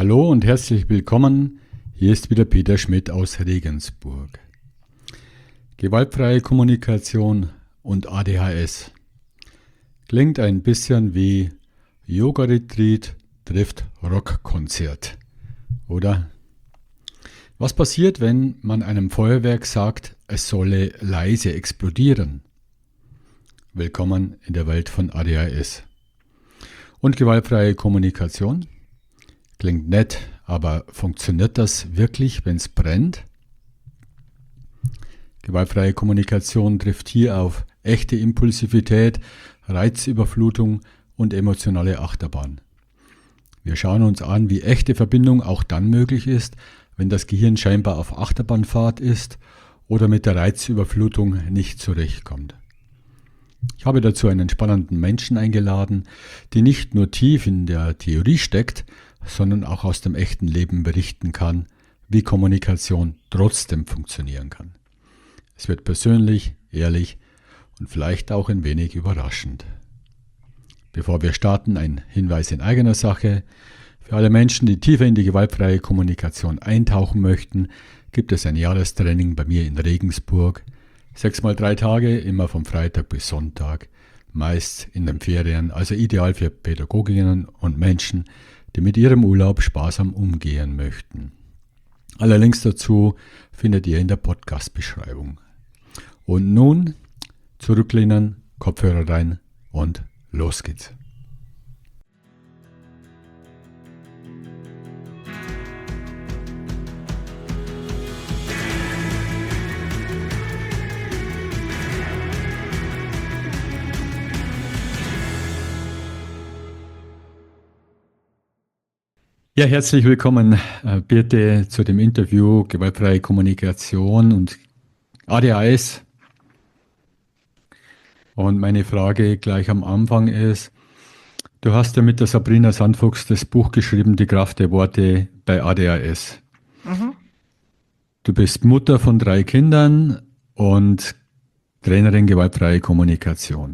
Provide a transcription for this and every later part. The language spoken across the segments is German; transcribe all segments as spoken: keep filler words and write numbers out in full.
Hallo und herzlich willkommen. Hier ist wieder Peter Schmidt aus Regensburg. Gewaltfreie Kommunikation und A D H S. Klingt ein bisschen wie Yoga-Retreat trifft Rockkonzert, oder? Was passiert, wenn man einem Feuerwerk sagt, es solle leise explodieren? Willkommen in der Welt von A D H S. Und gewaltfreie Kommunikation? Klingt nett, aber funktioniert das wirklich, wenn es brennt? Gewaltfreie Kommunikation trifft hier auf echte Impulsivität, Reizüberflutung und emotionale Achterbahn. Wir schauen uns an, wie echte Verbindung auch dann möglich ist, wenn das Gehirn scheinbar auf Achterbahnfahrt ist oder mit der Reizüberflutung nicht zurechtkommt. Ich habe dazu einen spannenden Menschen eingeladen, der nicht nur tief in der Theorie steckt, sondern auch aus dem echten Leben berichten kann, wie Kommunikation trotzdem funktionieren kann. Es wird persönlich, ehrlich und vielleicht auch ein wenig überraschend. Bevor wir starten, ein Hinweis in eigener Sache. Für alle Menschen, die tiefer in die gewaltfreie Kommunikation eintauchen möchten, gibt es ein Jahrestraining bei mir in Regensburg. Sechs mal drei Tage, immer vom Freitag bis Sonntag, meist in den Ferien, also ideal für Pädagoginnen und Menschen, die mit ihrem Urlaub sparsam umgehen möchten. Alle Links dazu findet ihr in der Podcast-Beschreibung. Und nun zurücklehnen, Kopfhörer rein und los geht's. Ja, herzlich willkommen, äh, Birte, zu dem Interview Gewaltfreie Kommunikation und A D H S. Und meine Frage gleich am Anfang ist, du hast ja mit der Sabrina Sandfuchs das Buch geschrieben, Die Kraft der Worte bei A D H S. Mhm. Du bist Mutter von drei Kindern und Trainerin Gewaltfreie Kommunikation.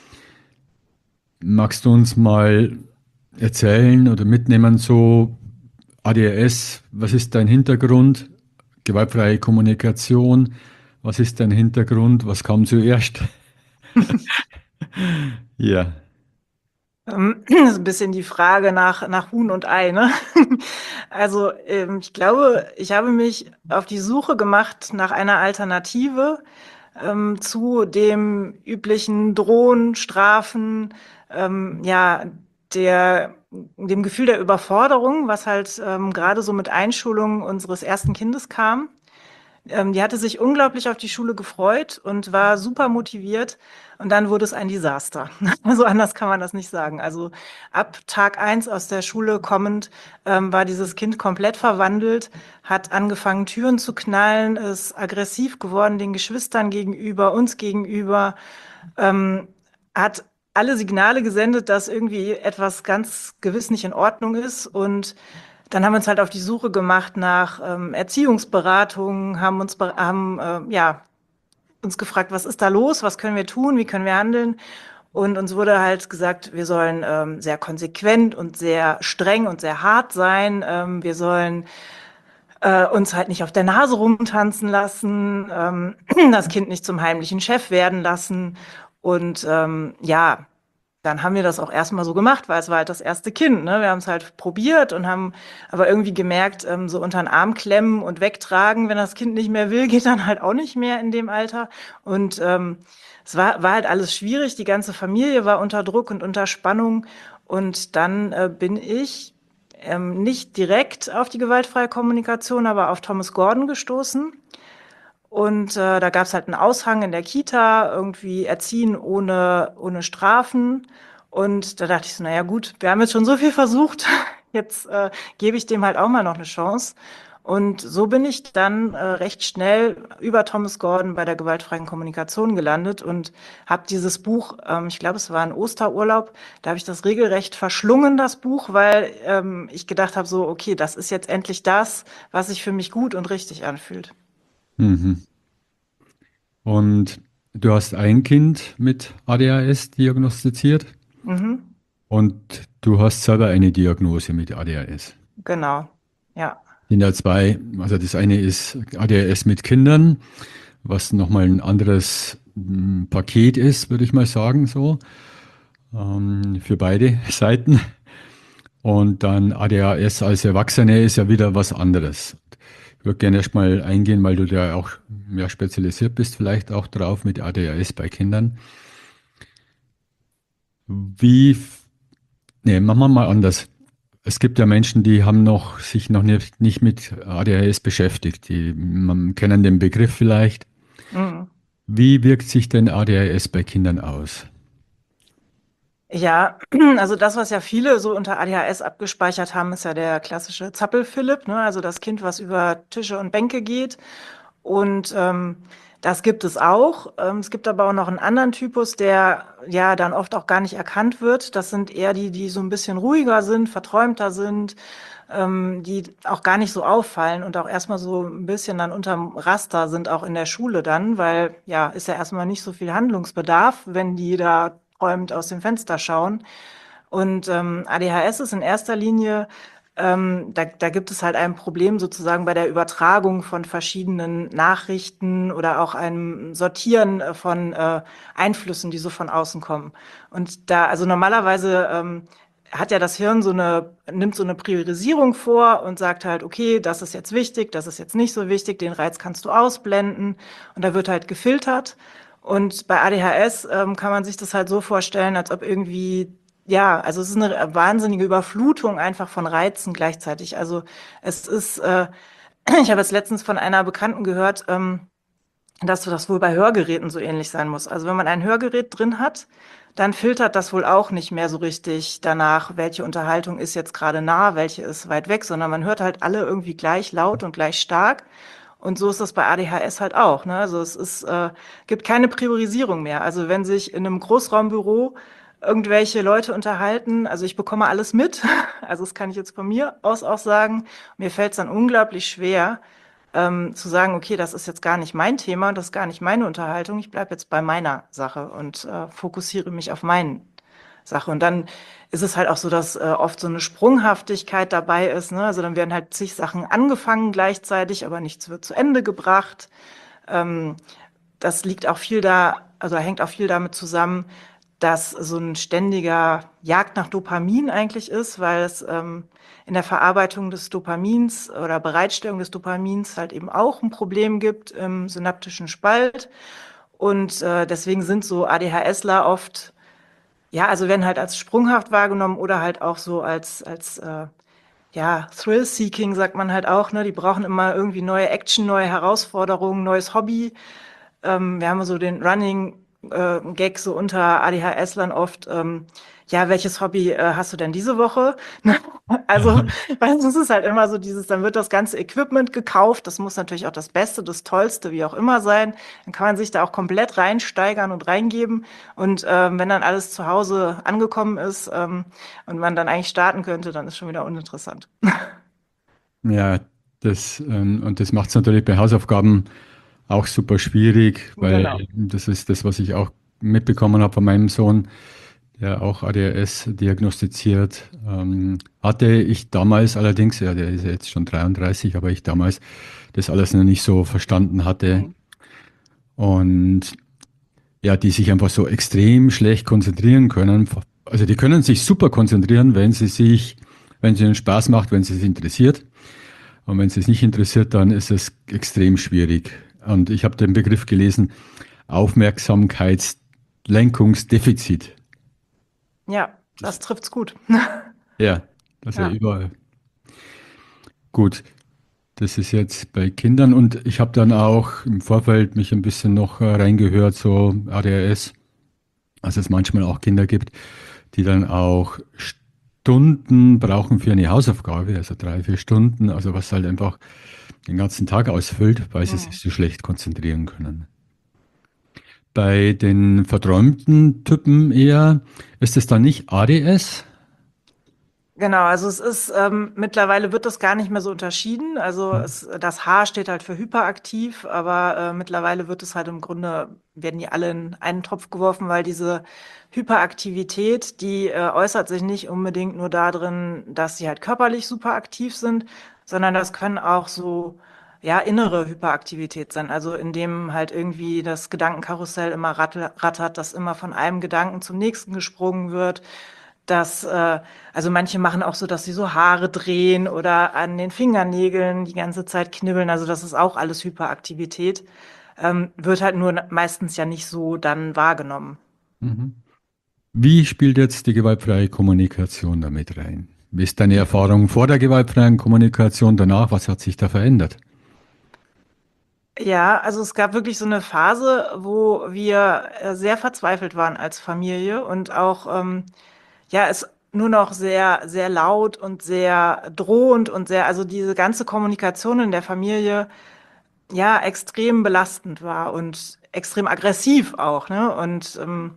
Magst du uns mal erzählen oder mitnehmen, so A D H S, was ist dein Hintergrund? Gewaltfreie Kommunikation, was ist dein Hintergrund? Was kam zuerst? Ja. Ähm, Das ist ein bisschen die Frage nach, nach Huhn und Ei, ne? Also, ähm, ich glaube, ich habe mich auf die Suche gemacht nach einer Alternative ähm, zu dem üblichen Drohen, Strafen, ähm, ja, der, dem Gefühl der Überforderung, was halt ähm, gerade so mit Einschulung unseres ersten Kindes kam. Ähm, die hatte sich unglaublich auf die Schule gefreut und war super motiviert. Und dann wurde es ein Desaster. Also anders kann man das nicht sagen. Also ab Tag eins aus der Schule kommend ähm, war dieses Kind komplett verwandelt, hat angefangen, Türen zu knallen, ist aggressiv geworden den Geschwistern gegenüber, uns gegenüber, ähm, hat alle Signale gesendet, dass irgendwie etwas ganz gewiss nicht in Ordnung ist. Und dann haben wir uns halt auf die Suche gemacht nach ähm, Erziehungsberatungen, haben uns be- haben äh, ja uns gefragt, was ist da los, was können wir tun, wie können wir handeln? Und uns wurde halt gesagt, wir sollen ähm, sehr konsequent und sehr streng und sehr hart sein. Ähm, wir sollen äh, uns halt nicht auf der Nase rumtanzen lassen, ähm, das Kind nicht zum heimlichen Chef werden lassen. Und ähm, ja, dann haben wir das auch erstmal so gemacht, weil es war halt das erste Kind, ne? Wir haben es halt probiert und haben aber irgendwie gemerkt, ähm, so unter den Arm klemmen und wegtragen, wenn das Kind nicht mehr will, geht dann halt auch nicht mehr in dem Alter. Und ähm, es war, war halt alles schwierig. Die ganze Familie war unter Druck und unter Spannung. Und dann äh, bin ich ähm, nicht direkt auf die gewaltfreie Kommunikation, aber auf Thomas Gordon gestoßen. Und äh, da gab es halt einen Aushang in der Kita, irgendwie Erziehen ohne, ohne Strafen. Und da dachte ich so, naja gut, wir haben jetzt schon so viel versucht, jetzt äh, gebe ich dem halt auch mal noch eine Chance. Und so bin ich dann äh, recht schnell über Thomas Gordon bei der gewaltfreien Kommunikation gelandet und habe dieses Buch, ähm, ich glaube, es war ein Osterurlaub, da habe ich das regelrecht verschlungen, das Buch, weil ähm, ich gedacht habe, so, okay, das ist jetzt endlich das, was sich für mich gut und richtig anfühlt. Mhm. Und du hast ein Kind mit A D H S diagnostiziert Mhm. und du hast selber eine Diagnose mit A D H S. genau. Ja. Sind ja zwei, also das eine ist A D H S mit Kindern, was nochmal ein anderes mm, Paket ist, würde ich mal sagen, so, ähm, für beide Seiten. Und dann A D H S als Erwachsene ist ja wieder was anderes. Ich würde gerne erstmal eingehen, weil du da auch mehr spezialisiert bist, vielleicht auch drauf mit A D H S bei Kindern. Wie, nee, machen wir mal anders. Es gibt ja Menschen, die haben noch, sich noch nicht, nicht mit A D H S beschäftigt. Die man, kennen den Begriff vielleicht. Mhm. Wie wirkt sich denn A D H S bei Kindern aus? Ja, also das, was ja viele so unter A D H S abgespeichert haben, ist ja der klassische Zappel-Philipp, ne? Also das Kind, was über Tische und Bänke geht. Und ähm, das gibt es auch. Ähm, es gibt aber auch noch einen anderen Typus, der ja dann oft auch gar nicht erkannt wird. Das sind eher die, die so ein bisschen ruhiger sind, verträumter sind, ähm, die auch gar nicht so auffallen und auch erstmal so ein bisschen dann unterm Raster sind, auch in der Schule dann, weil ja, ist ja erstmal nicht so viel Handlungsbedarf, wenn die da träumend aus dem Fenster schauen. Und ähm, A D H S ist in erster Linie, ähm, da, da gibt es halt ein Problem sozusagen bei der Übertragung von verschiedenen Nachrichten oder auch einem Sortieren äh, von äh, Einflüssen, die so von außen kommen. Und da, also normalerweise ähm, hat ja das Hirn so eine, nimmt so eine Priorisierung vor und sagt halt, okay, das ist jetzt wichtig, das ist jetzt nicht so wichtig, den Reiz kannst du ausblenden. Und da wird halt gefiltert. Und bei A D H S ähm, kann man sich das halt so vorstellen, als ob irgendwie, ja, also es ist eine wahnsinnige Überflutung einfach von Reizen gleichzeitig. Also es ist, äh, ich habe jetzt letztens von einer Bekannten gehört, ähm, dass das wohl bei Hörgeräten so ähnlich sein muss. Also wenn man ein Hörgerät drin hat, dann filtert das wohl auch nicht mehr so richtig danach, welche Unterhaltung ist jetzt gerade nah, welche ist weit weg, sondern man hört halt alle irgendwie gleich laut und gleich stark. Und so ist das bei A D H S halt auch. Ne? Also es ist, äh, gibt keine Priorisierung mehr. Also wenn sich in einem Großraumbüro irgendwelche Leute unterhalten, also ich bekomme alles mit, also das kann ich jetzt von mir aus auch sagen, mir fällt es dann unglaublich schwer, ähm, zu sagen, okay, das ist jetzt gar nicht mein Thema, das ist gar nicht meine Unterhaltung, ich bleibe jetzt bei meiner Sache und äh, fokussiere mich auf meine Sache. Und dann ist es halt auch so, dass äh, oft so eine Sprunghaftigkeit dabei ist. Ne? Also dann werden halt zig Sachen angefangen gleichzeitig, aber nichts wird zu Ende gebracht. Ähm, Das liegt auch viel da, also hängt auch viel damit zusammen, dass so ein ständiger Jagd nach Dopamin eigentlich ist, weil es ähm, in der Verarbeitung des Dopamins oder Bereitstellung des Dopamins halt eben auch ein Problem gibt im synaptischen Spalt. Und äh, deswegen sind so ADHSler oft, ja, also werden halt als sprunghaft wahrgenommen oder halt auch so als, als äh, ja, Thrill-Seeking sagt man halt auch, ne? Die brauchen immer irgendwie neue Action, neue Herausforderungen, neues Hobby. Ähm, wir haben so den Running äh, Gag so unter ADHSlern oft, ähm, ja, welches Hobby äh, hast du denn diese Woche? Also, weil es ist halt immer so dieses, dann wird das ganze Equipment gekauft, das muss natürlich auch das Beste, das Tollste, wie auch immer sein. Dann kann man sich da auch komplett reinsteigern und reingeben. Und ähm, wenn dann alles zu Hause angekommen ist ähm, und man dann eigentlich starten könnte, dann ist schon wieder uninteressant. Ja, das, ähm, und das macht es natürlich bei Hausaufgaben auch super schwierig, weil Genau. das ist das, was ich auch mitbekommen habe von meinem Sohn, der auch A D H S diagnostiziert ähm, hatte. Ich damals allerdings, ja, der ist ja jetzt schon dreiunddreißig, aber ich damals das alles noch nicht so verstanden hatte. Mhm. Und ja, die sich einfach so extrem schlecht konzentrieren können. Also die können sich super konzentrieren, wenn sie sich, wenn es ihnen Spaß macht, wenn es sie interessiert. Und wenn es es nicht interessiert, dann ist es extrem schwierig. Und ich habe den Begriff gelesen, Aufmerksamkeitslenkungsdefizit. Ja, Das, das trifft's gut. ja, das ist ja Ja. überall. Gut, das ist jetzt bei Kindern und ich habe dann auch im Vorfeld mich ein bisschen noch äh, reingehört, so A D H S, dass es manchmal auch Kinder gibt, die dann auch Stunden brauchen für eine Hausaufgabe, also drei, vier Stunden, also was halt einfach den ganzen Tag ausfüllt, weil sie sich Mhm. so schlecht konzentrieren können. Bei den verträumten Typen eher, ist es dann nicht A D S? Genau, also es ist, ähm, mittlerweile wird das gar nicht mehr so unterschieden. Also Mhm. es, das H steht halt für hyperaktiv, aber äh, mittlerweile wird es halt im Grunde, werden die alle in einen Topf geworfen, weil diese Hyperaktivität, die äh, äußert sich nicht unbedingt nur darin, dass sie halt körperlich super aktiv sind, sondern das können auch so, ja, innere Hyperaktivität sein. Also indem halt irgendwie das Gedankenkarussell immer rattel- rattert, dass immer von einem Gedanken zum nächsten gesprungen wird, dass, äh, also manche machen auch so, dass sie so Haare drehen oder an den Fingernägeln die ganze Zeit knibbeln. Also das ist auch alles Hyperaktivität. Ähm, wird halt nur meistens ja nicht so dann wahrgenommen. Mhm. Wie spielt jetzt die gewaltfreie Kommunikation damit rein? Wie ist deine Erfahrung vor der gewaltfreien Kommunikation, danach? Was hat sich da verändert? Ja, also es gab wirklich so eine Phase, wo wir äh, sehr verzweifelt waren als Familie und auch, ähm, ja, es nur noch sehr, sehr laut und sehr drohend und sehr, also diese ganze Kommunikation in der Familie ja extrem belastend war und extrem aggressiv auch, ne? Und ähm,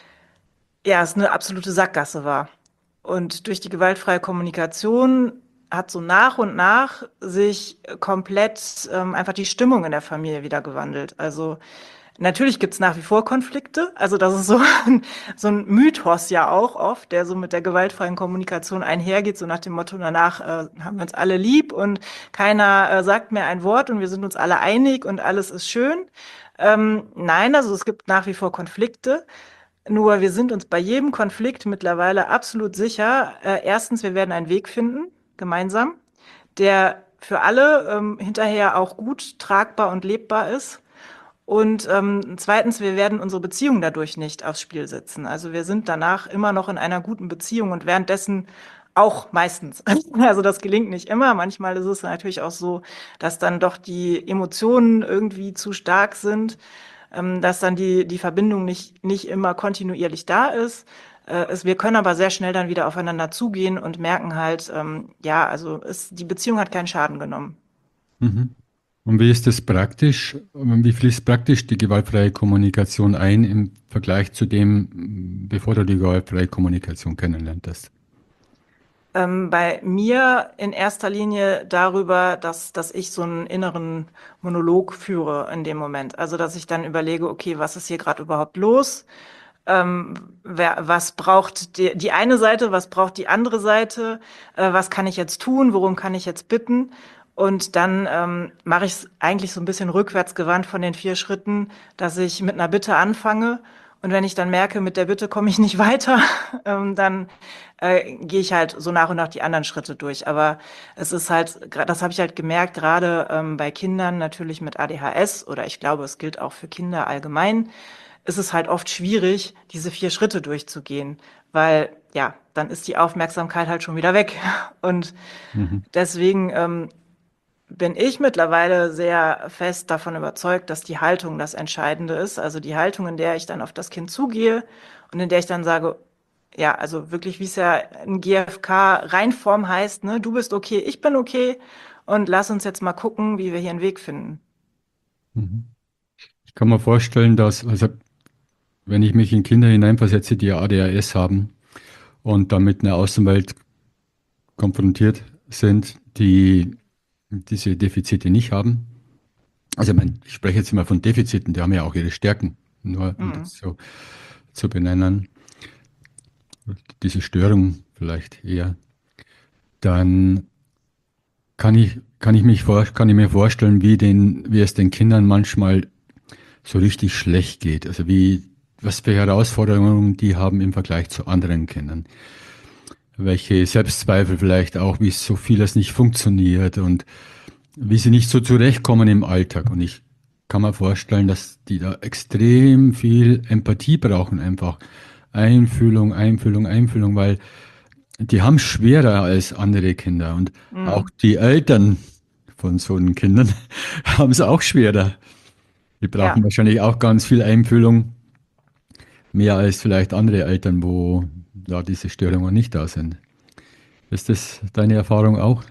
ja, es eine absolute Sackgasse war. Und durch die gewaltfreie Kommunikation hat so nach und nach sich komplett ähm, einfach die Stimmung in der Familie wieder gewandelt. Also natürlich gibt's nach wie vor Konflikte. Also das ist so ein, so ein Mythos ja auch oft, der so mit der gewaltfreien Kommunikation einhergeht, so nach dem Motto, danach äh, haben wir uns alle lieb und keiner äh, sagt mehr ein Wort und wir sind uns alle einig und alles ist schön. Ähm, nein, also es gibt nach wie vor Konflikte. Nur wir sind uns bei jedem Konflikt mittlerweile absolut sicher, äh, erstens, wir werden einen Weg finden, gemeinsam, der für alle ähm, hinterher auch gut tragbar und lebbar ist. Und ähm, zweitens, wir werden unsere Beziehung dadurch nicht aufs Spiel setzen. Also wir sind danach immer noch in einer guten Beziehung und währenddessen auch meistens. Also das gelingt nicht immer. Manchmal ist es natürlich auch so, dass dann doch die Emotionen irgendwie zu stark sind, ähm, dass dann die, die Verbindung nicht, nicht immer kontinuierlich da ist. Äh, es, wir können aber sehr schnell dann wieder aufeinander zugehen und merken halt, ähm, ja, also es, die Beziehung hat keinen Schaden genommen. Mhm. Und wie ist das praktisch? Wie fließt praktisch die gewaltfreie Kommunikation ein im Vergleich zu dem, bevor du die gewaltfreie Kommunikation kennenlerntest? Ähm, bei mir in erster Linie darüber, dass, dass ich so einen inneren Monolog führe in dem Moment. Also, dass ich dann überlege, okay, was ist hier gerade überhaupt los? Ähm, wer, was braucht die, die eine Seite, was braucht die andere Seite? Äh, was kann ich jetzt tun? Worum kann ich jetzt bitten? Und dann ähm, mache ich es eigentlich so ein bisschen rückwärtsgewandt von den vier Schritten, dass ich mit einer Bitte anfange. Und wenn ich dann merke, mit der Bitte komme ich nicht weiter, ähm, dann äh, gehe ich halt so nach und nach die anderen Schritte durch. Aber es ist halt, gra- das habe ich halt gemerkt, gerade ähm, bei Kindern natürlich mit A D H S oder ich glaube, es gilt auch für Kinder allgemein, ist es halt oft schwierig, diese vier Schritte durchzugehen, weil ja, dann ist die Aufmerksamkeit halt schon wieder weg. Und Mhm. deswegen ähm, bin ich mittlerweile sehr fest davon überzeugt, dass die Haltung das Entscheidende ist. Also die Haltung, in der ich dann auf das Kind zugehe und in der ich dann sage, ja, also wirklich, wie es ja in G F K-Reinform heißt, ne, du bist okay, ich bin okay und lass uns jetzt mal gucken, wie wir hier einen Weg finden. Mhm. Ich kann mir vorstellen, dass, also wenn ich mich in Kinder hineinversetze, die A D H S haben und dann mit einer Außenwelt konfrontiert sind, die diese Defizite nicht haben. Also ich, meine, ich spreche jetzt immer von Defiziten, die haben ja auch ihre Stärken, nur um Mhm. das so zu benennen, diese Störung vielleicht eher, dann kann ich, kann ich mich vor, kann ich mir vorstellen, wie den, wie es den Kindern manchmal so richtig schlecht geht. Also wie, was für Herausforderungen die haben im Vergleich zu anderen Kindern. Welche Selbstzweifel vielleicht auch, wie so vieles nicht funktioniert und wie sie nicht so zurechtkommen im Alltag. Und ich kann mir vorstellen, dass die da extrem viel Empathie brauchen, einfach Einfühlung, Einfühlung, Einfühlung, weil die haben schwerer als andere Kinder. Und auch Mhm. die Eltern von so einen Kindern haben es auch schwerer. Die brauchen Ja. wahrscheinlich auch ganz viel Einfühlung, mehr als vielleicht andere Eltern, wo da diese Störungen nicht da sind. Ist das deine Erfahrung auch?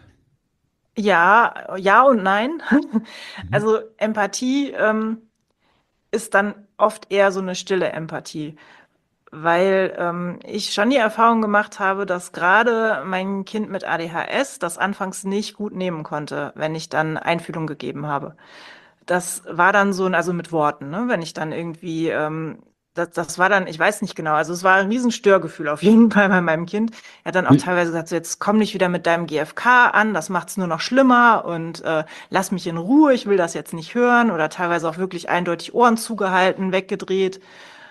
Ja, ja und nein. Mhm. Also Empathie ähm, ist dann oft eher so eine stille Empathie. weil ähm, ich schon die Erfahrung gemacht habe, dass gerade mein Kind mit A D H S das anfangs nicht gut nehmen konnte, wenn ich dann Einfühlung gegeben habe. Das war dann so, also mit Worten, ne? Wenn ich dann irgendwie, ähm, das, das war dann, ich weiß nicht genau, also es war ein Riesenstörgefühl auf jeden Fall bei meinem Kind. Er hat dann auch Wie, teilweise gesagt, so jetzt komm nicht wieder mit deinem G F K an, das macht's nur noch schlimmer und äh, lass mich in Ruhe, ich will das jetzt nicht hören oder teilweise auch wirklich eindeutig Ohren zugehalten, weggedreht.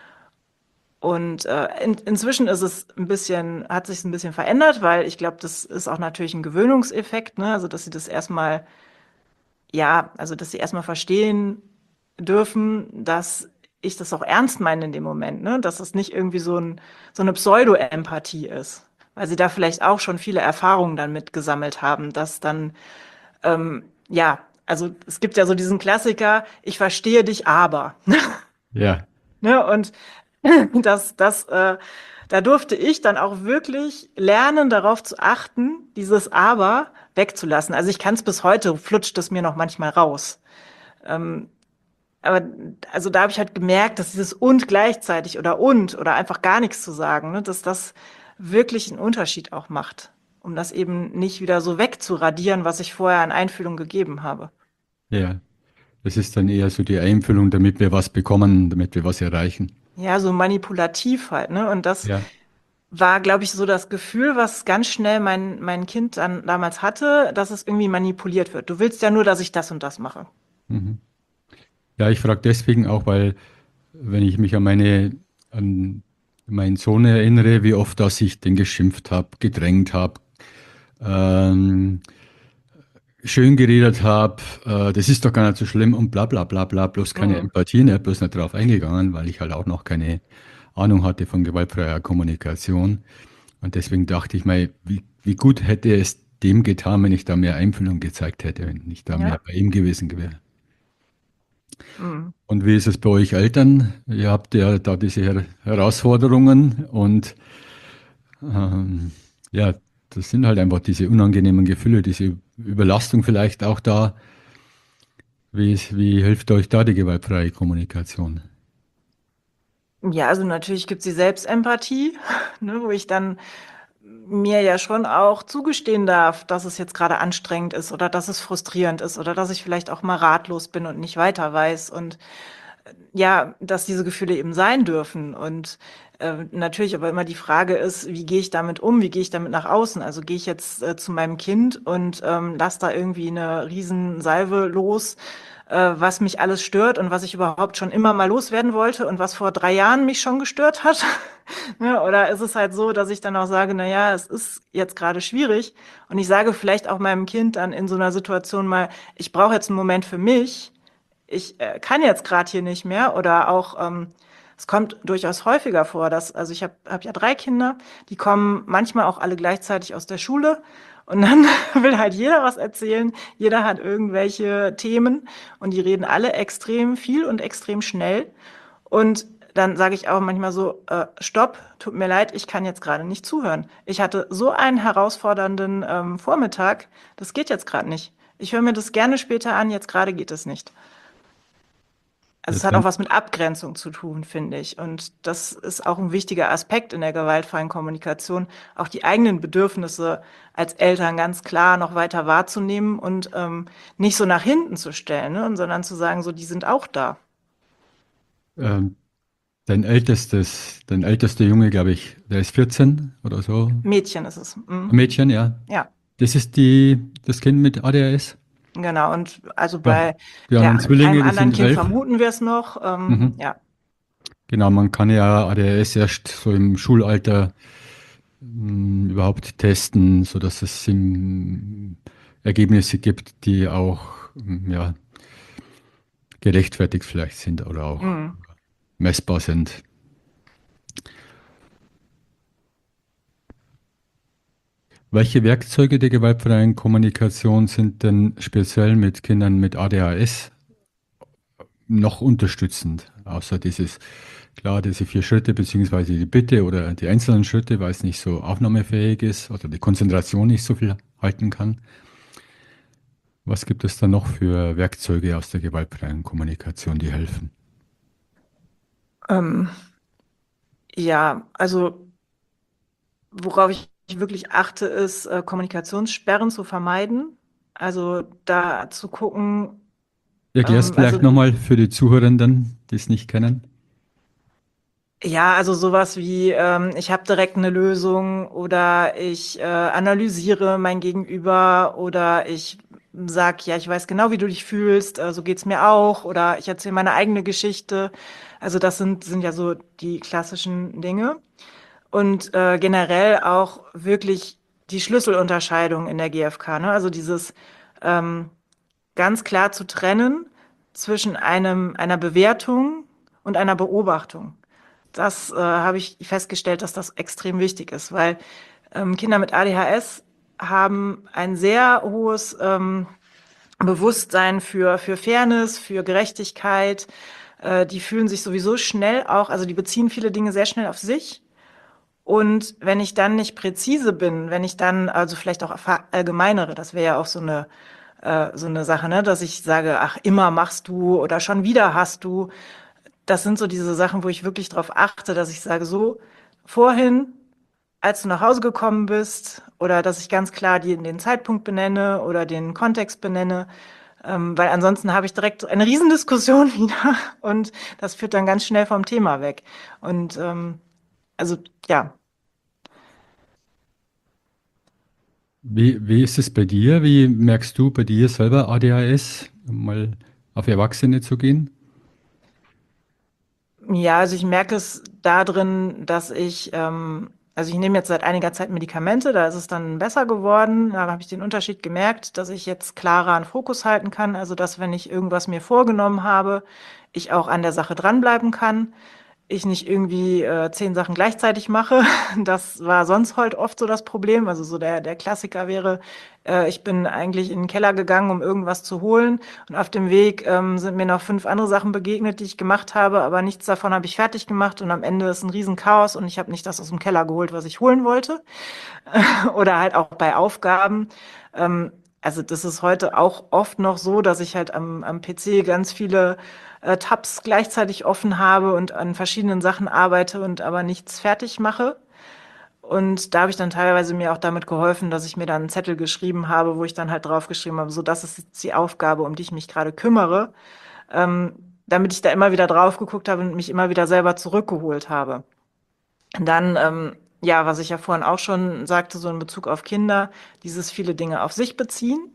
Und äh, in, inzwischen ist es ein bisschen, hat sich ein bisschen verändert, weil ich glaube, das ist auch natürlich ein Gewöhnungseffekt, ne? Also dass sie das erstmal ja, also dass sie erstmal verstehen dürfen, dass ich das auch ernst meine in dem Moment, ne? Dass es nicht irgendwie so ein, so eine Pseudo-Empathie ist, weil sie da vielleicht auch schon viele Erfahrungen dann mitgesammelt haben, dass dann, ähm, ja, also es gibt ja so diesen Klassiker, ich verstehe dich aber, ja, ne? Und das, das, äh, da durfte ich dann auch wirklich lernen, darauf zu achten, dieses aber wegzulassen. Also ich kann es bis heute, flutscht es mir noch manchmal raus. Ähm, aber also da habe ich halt gemerkt, dass dieses und gleichzeitig oder und oder einfach gar nichts zu sagen, ne, dass das wirklich einen Unterschied auch macht, um das eben nicht wieder so wegzuradieren, was ich vorher an Einfühlung gegeben habe. ja. Das ist dann eher so die Einfüllung, damit wir was bekommen, damit wir was erreichen. Ja, so manipulativ halt, ne? Und das Ja. war, glaube ich, so das Gefühl, was ganz schnell mein, mein Kind dann damals hatte, dass es irgendwie manipuliert wird. Du willst ja nur, dass ich das und das mache. Mhm. Ja, ich frage deswegen auch, weil wenn ich mich an meine, an meinen Sohn erinnere, wie oft, dass ich den geschimpft habe, gedrängt habe, ähm, schön geredet habe, äh, das ist doch gar nicht so schlimm und bla bla bla bla, bloß keine Mhm. Empathie, ne, bloß nicht drauf eingegangen, weil ich halt auch noch keine Ahnung hatte von gewaltfreier Kommunikation. Und deswegen dachte ich mal, wie, wie gut hätte es dem getan, wenn ich da mehr Einfühlung gezeigt hätte, wenn ich da mehr Ja. bei ihm gewesen wäre. Mhm. Und wie ist es bei euch Eltern? Ihr habt ja da diese Her Herausforderungen und ähm, ja, das sind halt einfach diese unangenehmen Gefühle, diese Überlastung vielleicht auch da. Wie, ist- wie hilft euch da die gewaltfreie Kommunikation? Ja, also natürlich gibt es die Selbstempathie, ne, wo ich dann mir ja schon auch zugestehen darf, dass es jetzt gerade anstrengend ist oder dass es frustrierend ist oder dass ich vielleicht auch mal ratlos bin und nicht weiter weiß und ja, dass diese Gefühle eben sein dürfen und äh, natürlich aber immer die Frage ist, wie gehe ich damit um, wie gehe ich damit nach außen? Also gehe ich jetzt äh, zu meinem Kind und ähm, lasse da irgendwie eine Riesensalve los, äh, was mich alles stört und was ich überhaupt schon immer mal loswerden wollte und was vor drei Jahren mich schon gestört hat. Ja, oder ist es halt so, dass ich dann auch sage, na ja, es ist jetzt gerade schwierig und ich sage vielleicht auch meinem Kind dann in so einer Situation mal, ich brauche jetzt einen Moment für mich, ich äh, kann jetzt gerade hier nicht mehr oder auch ähm, es kommt durchaus häufiger vor, dass also ich habe hab ja drei Kinder, die kommen manchmal auch alle gleichzeitig aus der Schule und dann will halt jeder was erzählen, jeder hat irgendwelche Themen und die reden alle extrem viel und extrem schnell und dann sage ich auch manchmal so, äh, stopp, tut mir leid, ich kann jetzt gerade nicht zuhören. Ich hatte so einen herausfordernden ähm, Vormittag, das geht jetzt gerade nicht. Ich höre mir das gerne später an, jetzt gerade geht es nicht. Also Ja, es hat auch dann, was mit Abgrenzung zu tun, finde ich. Und das ist auch ein wichtiger Aspekt in der gewaltfreien Kommunikation, auch die eigenen Bedürfnisse als Eltern ganz klar noch weiter wahrzunehmen und ähm, nicht so nach hinten zu stellen, ne, sondern zu sagen, so, die sind auch da. ähm, dein ältestes, dein ältester Junge, glaube ich, der ist vierzehn oder so. Mädchen ist es. Ein Mhm. Mädchen, ja. Ja, Das ist die, das Kind mit A D H S. genau. Und also Ja. bei Die anderen der, einem Zwillinge, die anderen sind Kind elf. vermuten wir es noch. Ähm, Mhm. ja. Genau, man kann ja A D H S erst so im Schulalter mh, überhaupt testen, sodass es im Ergebnisse gibt, die auch mh, ja, gerechtfertigt vielleicht sind oder auch Mhm. messbar sind. Welche Werkzeuge der gewaltfreien Kommunikation sind denn speziell mit Kindern mit A D H S noch unterstützend, außer dieses, klar, diese vier Schritte beziehungsweise die Bitte oder die einzelnen Schritte, weil es nicht so aufnahmefähig ist oder die Konzentration nicht so viel halten kann. Was gibt es da noch für Werkzeuge aus der gewaltfreien Kommunikation, die helfen? Ähm, Ja, also worauf ich wirklich achte, ist, äh, Kommunikationssperren zu vermeiden. Also da zu gucken, Erklärst ähm, also vielleicht nochmal für die Zuhörenden, die es nicht kennen. ja, also sowas wie, ähm, ich habe direkt eine Lösung oder ich äh, analysiere mein Gegenüber oder ich sag, ja, ich weiß genau, wie du dich fühlst, äh, so geht's mir auch oder ich erzähle meine eigene Geschichte. Also das sind, sind ja so die klassischen Dinge. Und äh, generell auch wirklich die Schlüsselunterscheidung in der G F K, ne? Also dieses ähm, ganz klar zu trennen zwischen einem, einer Bewertung und einer Beobachtung. Das äh, habe ich festgestellt, dass das extrem wichtig ist, weil ähm, Kinder mit A D H S haben ein sehr hohes ähm, Bewusstsein für, für Fairness, für Gerechtigkeit. Äh, die fühlen sich sowieso schnell auch, also die beziehen viele Dinge sehr schnell auf sich. Und wenn ich dann nicht präzise bin, wenn ich dann also vielleicht auch verallgemeinere, das wäre ja auch so eine äh, so eine Sache, ne, dass ich sage, ach, immer machst du oder schon wieder hast du. Das sind so diese Sachen, wo ich wirklich darauf achte, dass ich sage, so vorhin, als du nach Hause gekommen bist, oder dass ich ganz klar die, den Zeitpunkt benenne oder den Kontext benenne, ähm, weil ansonsten habe ich direkt eine Riesendiskussion wieder und das führt dann ganz schnell vom Thema weg. Und ähm, also ja. Wie, wie ist es bei dir? Wie merkst du bei dir selber A D H S, um mal auf Erwachsene zu gehen? Ja, also ich merke es darin, dass ich, ähm, also ich nehme jetzt seit einiger Zeit Medikamente, da ist es dann besser geworden. Da habe ich den Unterschied gemerkt, dass ich jetzt klarer einen Fokus halten kann. Also dass, wenn ich irgendwas mir vorgenommen habe, ich auch an der Sache dranbleiben kann. Ich nicht irgendwie äh, zehn Sachen gleichzeitig mache. Das war sonst halt oft so das Problem. Also so der, der Klassiker wäre, äh, ich bin eigentlich in den Keller gegangen, um irgendwas zu holen. Und auf dem Weg ähm, sind mir noch fünf andere Sachen begegnet, die ich gemacht habe, aber nichts davon habe ich fertig gemacht. Und am Ende ist ein Riesenchaos und ich habe nicht das aus dem Keller geholt, was ich holen wollte. Oder halt auch bei Aufgaben. Ähm, also das ist heute auch oft noch so, dass ich halt am, am P C ganz viele äh, Tabs gleichzeitig offen habe und an verschiedenen Sachen arbeite und aber nichts fertig mache. Und da habe ich dann teilweise mir auch damit geholfen, dass ich mir dann einen Zettel geschrieben habe, wo ich dann halt draufgeschrieben habe, so das ist jetzt die Aufgabe, um die ich mich gerade kümmere, ähm, damit ich da immer wieder drauf geguckt habe und mich immer wieder selber zurückgeholt habe. Dann, ähm, ja, was ich ja vorhin auch schon sagte, so in Bezug auf Kinder, dieses viele Dinge auf sich beziehen,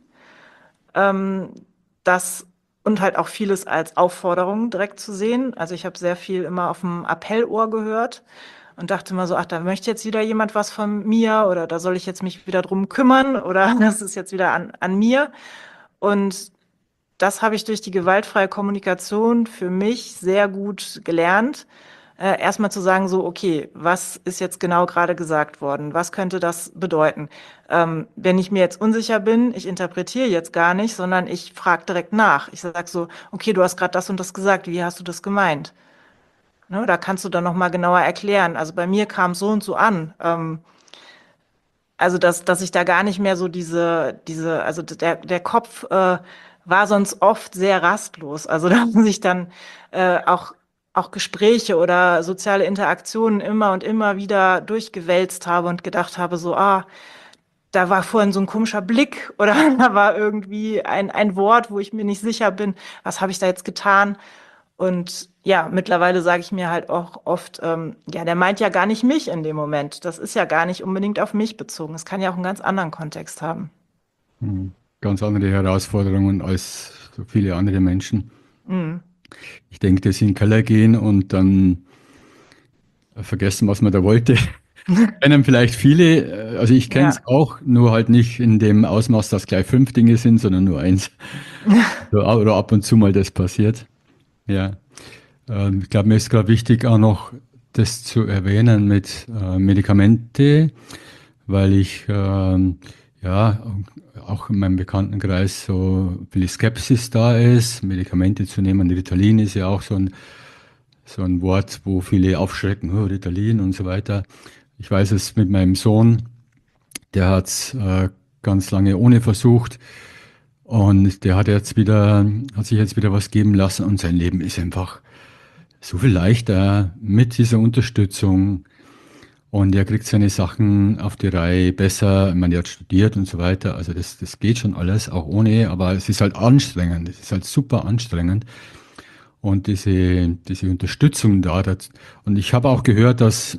ähm, das und halt auch vieles als Aufforderung direkt zu sehen. Also ich habe sehr viel immer auf dem Appellohr gehört und dachte immer so, ach, da möchte jetzt wieder jemand was von mir oder da soll ich jetzt mich wieder drum kümmern oder das ist jetzt wieder an, an mir. Und das habe ich durch die gewaltfreie Kommunikation für mich sehr gut gelernt. Äh, erstmal zu sagen, so, okay, was ist jetzt genau gerade gesagt worden? Was könnte das bedeuten? Ähm, wenn ich mir jetzt unsicher bin, ich interpretiere jetzt gar nicht, sondern ich frage direkt nach. Ich sage so, okay, du hast gerade das und das gesagt, wie hast du das gemeint? Ne, da kannst du dann nochmal genauer erklären. Also bei mir kam es so und so an. Ähm, also, dass, dass ich da gar nicht mehr so diese, diese, also der, der Kopf äh, war sonst oft sehr rastlos. Also, da haben sich dann äh, auch, auch Gespräche oder soziale Interaktionen immer und immer wieder durchgewälzt habe und gedacht habe, so, ah, da war vorhin so ein komischer Blick oder da war irgendwie ein, ein Wort, wo ich mir nicht sicher bin, was habe ich da jetzt getan? Und ja, mittlerweile sage ich mir halt auch oft, ähm, ja, der meint ja gar nicht mich in dem Moment. Das ist ja gar nicht unbedingt auf mich bezogen. Es kann ja auch einen ganz anderen Kontext haben. Hm. Ganz andere Herausforderungen als so viele andere Menschen. Mhm. Ich denke, dass sie in den Keller gehen und dann vergessen, was man da wollte. Kennen vielleicht viele, äh, also ich kenne es Ja. auch, nur halt nicht in dem Ausmaß, dass gleich fünf Dinge sind, sondern nur eins. So, oder ab und zu mal das passiert. Ja. Ähm, ich glaube, mir ist gerade wichtig, auch noch das zu erwähnen mit äh, Medikamente, weil ich ähm, ja auch in meinem Bekanntenkreis so viel Skepsis da ist, Medikamente zu nehmen. Ritalin ist ja auch so ein, so ein Wort, wo viele aufschrecken, oh, Ritalin und so weiter. Ich weiß es mit meinem Sohn, der hat es äh, ganz lange ohne versucht und der hat jetzt wieder, hat sich jetzt wieder was geben lassen und sein Leben ist einfach so viel leichter mit dieser Unterstützung. Und er kriegt seine Sachen auf die Reihe besser. Ich meine, er hat studiert und so weiter. Also das, das geht schon alles, auch ohne. Aber es ist halt anstrengend. Es ist halt super anstrengend. Und diese, diese Unterstützung da. Das, und ich habe auch gehört, dass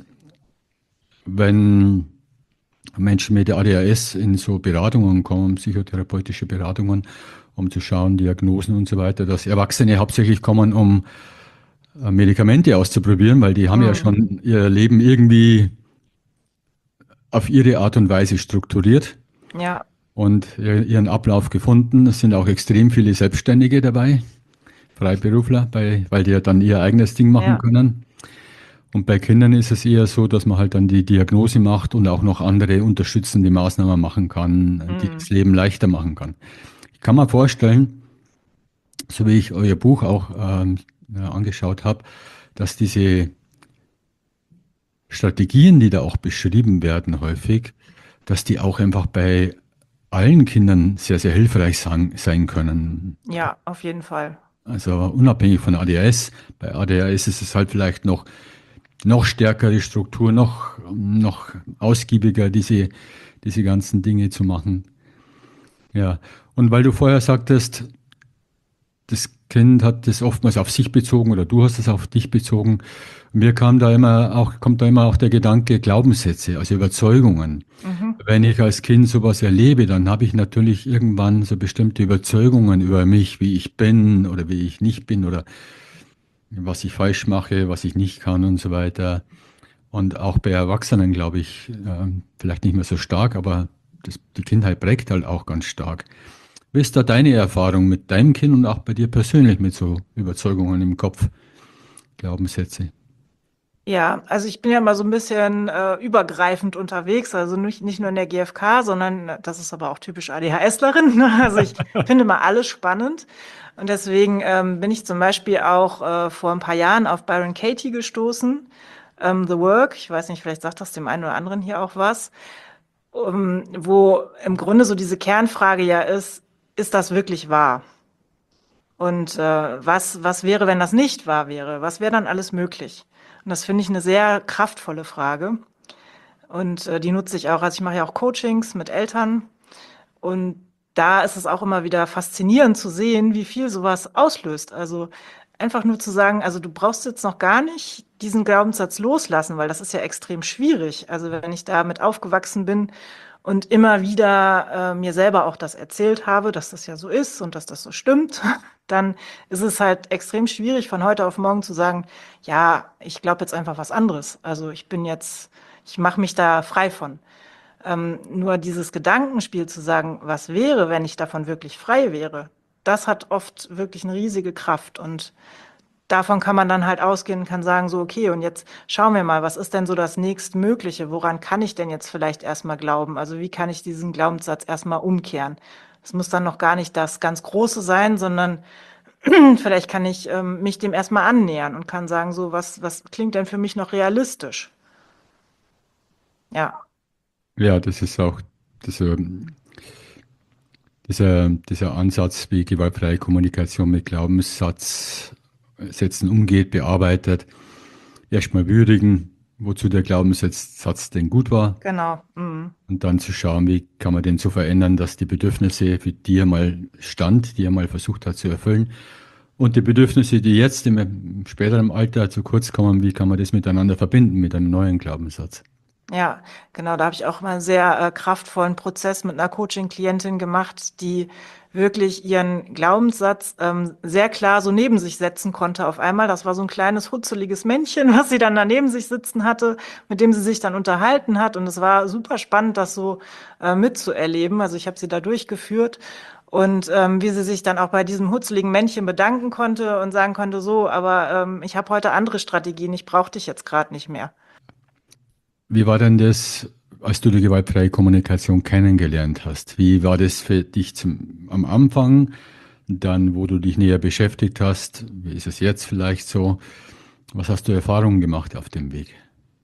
wenn Menschen mit A D H S in so Beratungen kommen, psychotherapeutische Beratungen, um zu schauen, Diagnosen und so weiter, dass Erwachsene hauptsächlich kommen, um äh, Medikamente auszuprobieren, weil die haben ja Mhm. schon ihr Leben irgendwie auf ihre Art und Weise strukturiert Ja, und ihren Ablauf gefunden. Es sind auch extrem viele Selbstständige dabei, Freiberufler, bei, weil die ja dann ihr eigenes Ding machen ja. können. Und bei Kindern ist es eher so, dass man halt dann die Diagnose macht und auch noch andere unterstützende Maßnahmen machen kann, die das Mhm. Leben leichter machen kann. Ich kann mir vorstellen, so wie ich euer Buch auch ähm, ja, angeschaut habe, dass diese Strategien, die da auch beschrieben werden häufig, dass die auch einfach bei allen Kindern sehr, sehr hilfreich sein, sein können. Ja, auf jeden Fall. Also unabhängig von A D H S. Bei A D H S ist es halt vielleicht noch, noch stärker die Struktur, noch, noch ausgiebiger diese, diese ganzen Dinge zu machen. Ja. Und weil du vorher sagtest, das Kind hat das oftmals auf sich bezogen oder du hast es auf dich bezogen. Mir kam da immer auch, kommt da immer auch der Gedanke Glaubenssätze, also Überzeugungen. Mhm. Wenn ich als Kind sowas erlebe, dann habe ich natürlich irgendwann so bestimmte Überzeugungen über mich, wie ich bin oder wie ich nicht bin oder was ich falsch mache, was ich nicht kann und so weiter. Und auch bei Erwachsenen, glaube ich, ähm, vielleicht nicht mehr so stark, aber das, die Kindheit prägt halt auch ganz stark. Wie ist da deine Erfahrung mit deinem Kind und auch bei dir persönlich mit so Überzeugungen im Kopf, Glaubenssätze? Ja, also ich bin ja mal so ein bisschen äh, übergreifend unterwegs, also nicht, nicht nur in der G F K, sondern äh, das ist aber auch typisch ADHSlerin. Ne? Also ich finde mal alles spannend. Und deswegen ähm, bin ich zum Beispiel auch äh, vor ein paar Jahren auf Byron Katie gestoßen. Ähm, The Work, ich weiß nicht, vielleicht sagt das dem einen oder anderen hier auch was, um, wo im Grunde so diese Kernfrage ja ist, ist das wirklich wahr? Und äh, was, was wäre, wenn das nicht wahr wäre? Was wäre dann alles möglich? Und das finde ich eine sehr kraftvolle Frage. Und äh, die nutze ich auch. Also ich mache ja auch Coachings mit Eltern. Und da ist es auch immer wieder faszinierend zu sehen, wie viel sowas auslöst. Also einfach nur zu sagen, also du brauchst jetzt noch gar nicht diesen Glaubenssatz loslassen, weil das ist ja extrem schwierig. Also wenn ich damit aufgewachsen bin und immer wieder äh, mir selber auch das erzählt habe, dass das ja so ist und dass das so stimmt, dann ist es halt extrem schwierig von heute auf morgen zu sagen, ja, ich glaube jetzt einfach was anderes. Also ich bin jetzt, ich mache mich da frei von. Ähm, nur dieses Gedankenspiel zu sagen, was wäre, wenn ich davon wirklich frei wäre, das hat oft wirklich eine riesige Kraft. Und davon kann man dann halt ausgehen und kann sagen, so, okay, und jetzt schauen wir mal, was ist denn so das nächstmögliche? Woran kann ich denn jetzt vielleicht erstmal glauben? Also wie kann ich diesen Glaubenssatz erstmal umkehren? Es muss dann noch gar nicht das ganz Große sein, sondern vielleicht kann ich ähm, mich dem erstmal annähern und kann sagen, so, was, was klingt denn für mich noch realistisch? Ja, Ja, das ist auch dieser, dieser, dieser Ansatz, wie gewaltfreie Kommunikation mit Glaubenssätzen umgeht, bearbeitet. Erstmal würdigen, wozu der Glaubenssatz denn gut war genau. Mhm. und dann zu schauen, wie kann man den so verändern, dass die Bedürfnisse, für die er mal stand, die er mal versucht hat zu erfüllen, und die Bedürfnisse, die jetzt im späteren Alter zu kurz kommen, wie kann man das miteinander verbinden mit einem neuen Glaubenssatz? Ja, genau, da habe ich auch mal einen sehr äh, kraftvollen Prozess mit einer Coaching-Klientin gemacht, die wirklich ihren Glaubenssatz ähm, sehr klar so neben sich setzen konnte auf einmal. Das war so ein kleines, hutzeliges Männchen, was sie dann da neben sich sitzen hatte, mit dem sie sich dann unterhalten hat. Und es war super spannend, das so äh, mitzuerleben. Also ich habe sie da durchgeführt. Und ähm, wie sie sich dann auch bei diesem hutzeligen Männchen bedanken konnte und sagen konnte, so, aber ähm, ich habe heute andere Strategien, ich brauche dich jetzt gerade nicht mehr. Wie war denn das, als du die gewaltfreie Kommunikation kennengelernt hast? Wie war das für dich zum, am Anfang, dann, wo du dich näher beschäftigt hast? Wie ist es jetzt vielleicht so? Was hast du Erfahrungen gemacht auf dem Weg?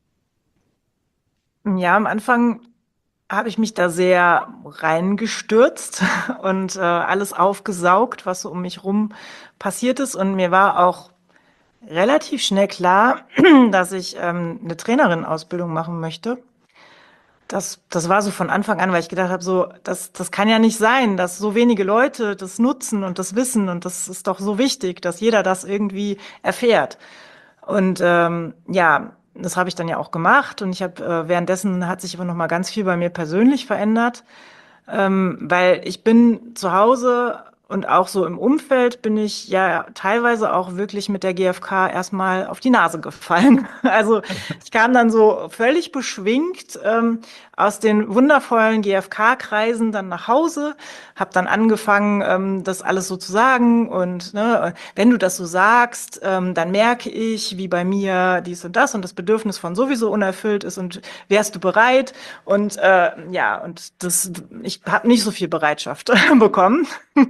Ja, am Anfang habe ich mich da sehr reingestürzt und äh, alles aufgesaugt, was so um mich rum passiert ist. Und mir war auch relativ schnell klar, dass ich ähm, eine Trainerin-Ausbildung machen möchte. Das, das war so von Anfang an, weil ich gedacht habe, so, das, das kann ja nicht sein, dass so wenige Leute das nutzen und das wissen. Und das ist doch so wichtig, dass jeder das irgendwie erfährt. Und ähm, ja, das habe ich dann ja auch gemacht. Und ich habe äh, währenddessen hat sich aber noch mal ganz viel bei mir persönlich verändert. Ähm, weil ich bin zu Hause und auch so im Umfeld bin ich ja teilweise auch wirklich mit der G F K erstmal auf die Nase gefallen. Also ich kam dann so völlig beschwingt ähm, aus den wundervollen G F K-Kreisen dann nach Hause, habe dann angefangen, ähm, das alles so zu sagen. Und ne, wenn du das so sagst, ähm, dann merke ich, wie bei mir dies und das und das Bedürfnis von sowieso unerfüllt ist und wärst du bereit? Und äh, ja, und das, ich habe nicht so viel Bereitschaft bekommen.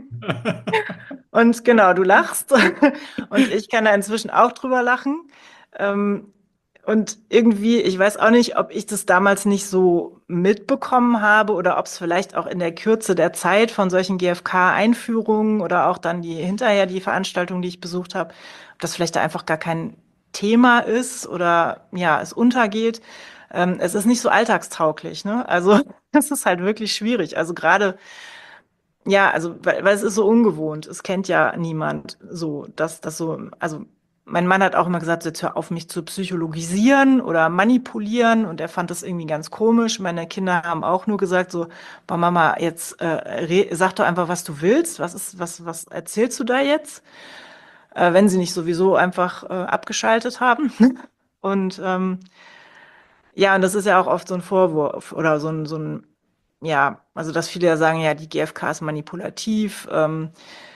Und genau, du lachst. Und ich kann da inzwischen auch drüber lachen. Ähm, und irgendwie, ich weiß auch nicht, ob ich das damals nicht so mitbekommen habe oder ob es vielleicht auch in der Kürze der Zeit von solchen G F K-Einführungen oder auch dann die hinterher die Veranstaltungen, die ich besucht habe, ob das vielleicht da einfach gar kein Thema ist oder ja, es untergeht. Ähm, es ist nicht so alltagstauglich, ne? Also, es ist halt wirklich schwierig. Also gerade ja, also, weil, weil es ist so ungewohnt. Es kennt ja niemand so, dass das so, also mein Mann hat auch immer gesagt, so, jetzt hör auf mich zu psychologisieren oder manipulieren und er fand das irgendwie ganz komisch. Meine Kinder haben auch nur gesagt so, boah Mama, jetzt äh, re- sag doch einfach, was du willst. Was ist, was, was erzählst du da jetzt? Äh, wenn sie nicht sowieso einfach äh, abgeschaltet haben. Und ähm, ja, und das ist ja auch oft so ein Vorwurf oder so ein, so ein, ja, also dass viele ja sagen, ja, die G F K ist manipulativ, ähm,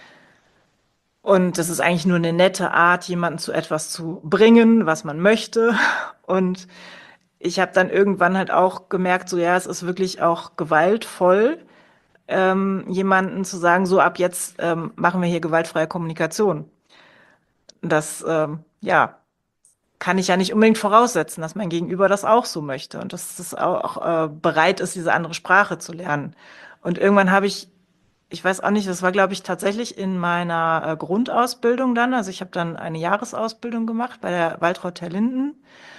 und das ist eigentlich nur eine nette Art, jemanden zu etwas zu bringen, was man möchte. Und ich habe dann irgendwann halt auch gemerkt, so ja, es ist wirklich auch gewaltvoll, ähm, jemanden zu sagen, so ab jetzt ähm, machen wir hier gewaltfreie Kommunikation. Das, ähm, ja, kann ich ja nicht unbedingt voraussetzen, dass mein Gegenüber das auch so möchte und dass es auch äh, bereit ist, diese andere Sprache zu lernen. Und irgendwann habe ich, ich weiß auch nicht, das war, glaube ich, tatsächlich in meiner äh, Grundausbildung dann. Also ich habe dann eine Jahresausbildung gemacht bei der Waltraud ter Linden.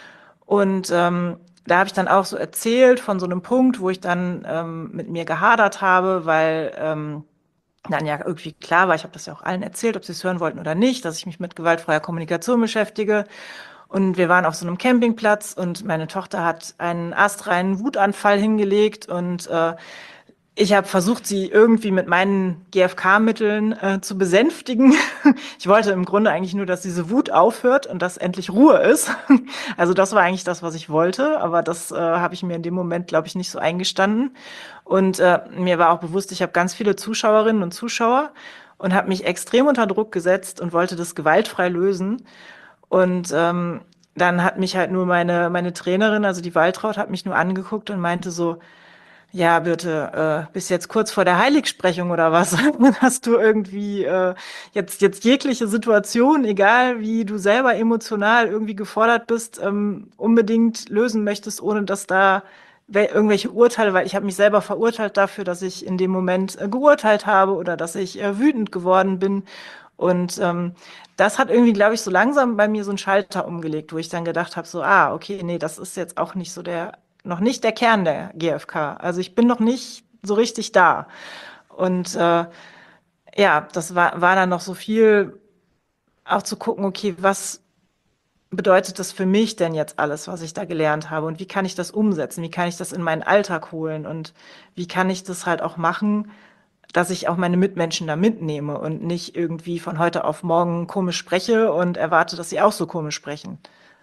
Und ähm, da habe ich dann auch so erzählt von so einem Punkt, wo ich dann ähm, mit mir gehadert habe, weil ähm, dann ja irgendwie klar war, ich habe das ja auch allen erzählt, ob sie es hören wollten oder nicht, dass ich mich mit gewaltfreier Kommunikation beschäftige. Und wir waren auf so einem Campingplatz und meine Tochter hat einen astreinen Wutanfall hingelegt und äh, ich habe versucht, sie irgendwie mit meinen G F K-Mitteln äh, zu besänftigen. Ich wollte im Grunde eigentlich nur, dass diese Wut aufhört und dass endlich Ruhe ist. Also das war eigentlich das, was ich wollte, aber das äh, habe ich mir in dem Moment, glaube ich, nicht so eingestanden. Und äh, mir war auch bewusst, ich habe ganz viele Zuschauerinnen und Zuschauer und habe mich extrem unter Druck gesetzt und wollte das gewaltfrei lösen. Und ähm, dann hat mich halt nur meine, meine Trainerin, also die Waltraud, hat mich nur angeguckt und meinte so, ja, Birte, äh, bist jetzt kurz vor der Heiligsprechung oder was? Hast du irgendwie äh, jetzt, jetzt jegliche Situation, egal wie du selber emotional irgendwie gefordert bist, ähm, unbedingt lösen möchtest, ohne dass da wel- irgendwelche Urteile, weil ich habe mich selber verurteilt dafür, dass ich in dem Moment äh, geurteilt habe oder dass ich äh, wütend geworden bin. Und ähm, das hat irgendwie, glaube ich, so langsam bei mir so einen Schalter umgelegt, wo ich dann gedacht habe, so, ah, okay, nee, das ist jetzt auch nicht so der, noch nicht der Kern der G F K. Also ich bin noch nicht so richtig da. Und äh, ja, das war, war dann noch so viel, auch zu gucken, okay, was bedeutet das für mich denn jetzt alles, was ich da gelernt habe? Und wie kann ich das umsetzen? Wie kann ich das in meinen Alltag holen? Und wie kann ich das halt auch machen, dass ich auch meine Mitmenschen da mitnehme und nicht irgendwie von heute auf morgen komisch spreche und erwarte, dass sie auch so komisch sprechen.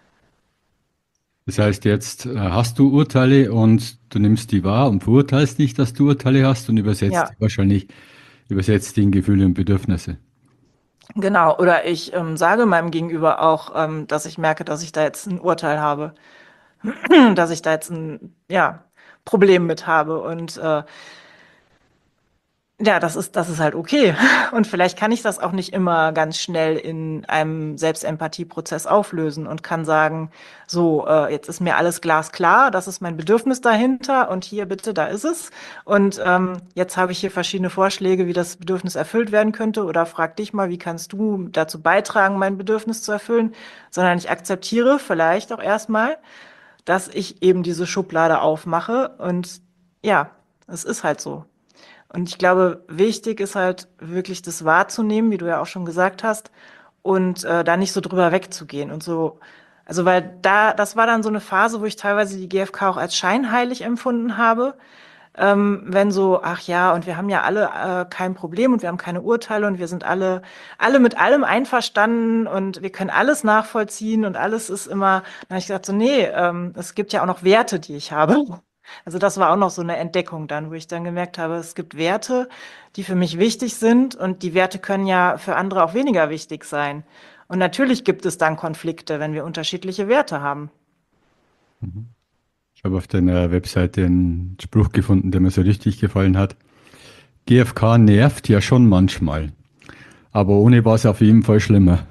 Das heißt, jetzt äh, hast du Urteile und du nimmst die wahr und verurteilst nicht, dass du Urteile hast und übersetzt die Ja, wahrscheinlich, übersetzt die in Gefühle und Bedürfnisse. genau. Oder ich ähm, sage meinem Gegenüber auch, ähm, dass ich merke, dass ich da jetzt ein Urteil habe, dass ich da jetzt ein ja, Problem mit habe. Und äh, Ja, das ist, das ist halt okay. Und vielleicht kann ich das auch nicht immer ganz schnell in einem Selbstempathieprozess auflösen und kann sagen, so, äh, jetzt ist mir alles glasklar, das ist mein Bedürfnis dahinter und hier bitte, da ist es. Und ähm, jetzt habe ich hier verschiedene Vorschläge, wie das Bedürfnis erfüllt werden könnte oder frag dich mal, wie kannst du dazu beitragen, mein Bedürfnis zu erfüllen, sondern ich akzeptiere vielleicht auch erstmal, dass ich eben diese Schublade aufmache und ja, es ist halt so. Und ich glaube, wichtig ist halt wirklich das wahrzunehmen, wie du ja auch schon gesagt hast, und äh, da nicht so drüber wegzugehen und so. Also, weil da, das war dann so eine Phase, wo ich teilweise die G F K auch als scheinheilig empfunden habe. Ähm, wenn so, ach ja, und wir haben ja alle äh, kein Problem und wir haben keine Urteile und wir sind alle, alle mit allem einverstanden und wir können alles nachvollziehen und alles ist immer, dann habe ich gesagt, so, nee, ähm, es gibt ja auch noch Werte, die ich habe. Also das war auch noch so eine Entdeckung dann, wo ich dann gemerkt habe, es gibt Werte, die für mich wichtig sind und die Werte können ja für andere auch weniger wichtig sein. Und natürlich gibt es dann Konflikte, wenn wir unterschiedliche Werte haben. Mhm. Ich habe auf deiner Webseite einen Spruch gefunden, der mir so richtig gefallen hat. G F K nervt ja schon manchmal, aber ohne war es auf jeden Fall schlimmer.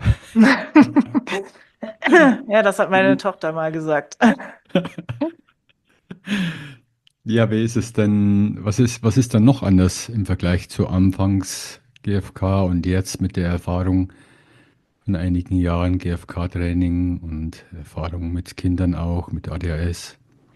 Ja, das hat meine Tochter mal gesagt. Ja, wie ist es denn, was ist, was ist dann noch anders im Vergleich zu Anfangs G F K und jetzt mit der Erfahrung von einigen Jahren G F K-Training und Erfahrung mit Kindern auch, mit A D H S?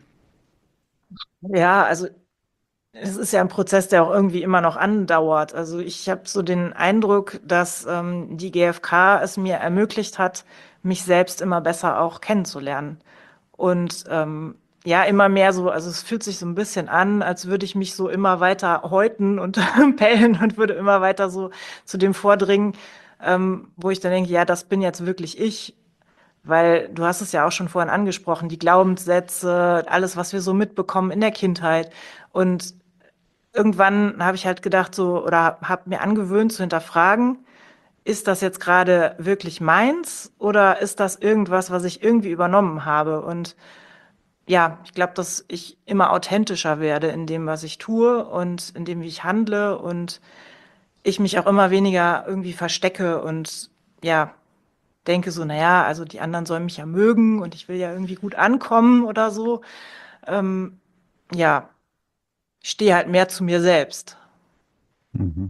Ja, also es ist ja ein Prozess, der auch irgendwie immer noch andauert. Also ich habe so den Eindruck, dass ähm, die G F K es mir ermöglicht hat, mich selbst immer besser auch kennenzulernen. Und ähm, ja, immer mehr so, also es fühlt sich so ein bisschen an, als würde ich mich so immer weiter häuten und pellen und würde immer weiter so zu dem vordringen, ähm, wo ich dann denke, ja, das bin jetzt wirklich ich. Weil du hast es ja auch schon vorhin angesprochen, die Glaubenssätze, alles, was wir so mitbekommen in der Kindheit. Und irgendwann habe ich halt gedacht so oder habe mir angewöhnt zu hinterfragen, ist das jetzt gerade wirklich meins oder ist das irgendwas, was ich irgendwie übernommen habe? Und ja, ich glaube, dass ich immer authentischer werde in dem, was ich tue und in dem, wie ich handle und ich mich auch immer weniger irgendwie verstecke und ja, denke so, naja, also die anderen sollen mich ja mögen und ich will ja irgendwie gut ankommen oder so. Ähm, ja, ich stehe halt mehr zu mir selbst. Mhm.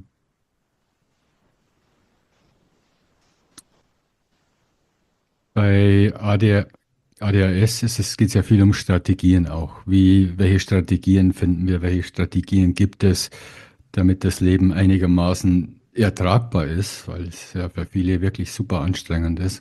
Bei A D, A D H S ist es, geht es ja viel um Strategien auch. Wie, welche Strategien finden wir, welche Strategien gibt es, damit das Leben einigermaßen ertragbar ist, weil es ja für viele wirklich super anstrengend ist.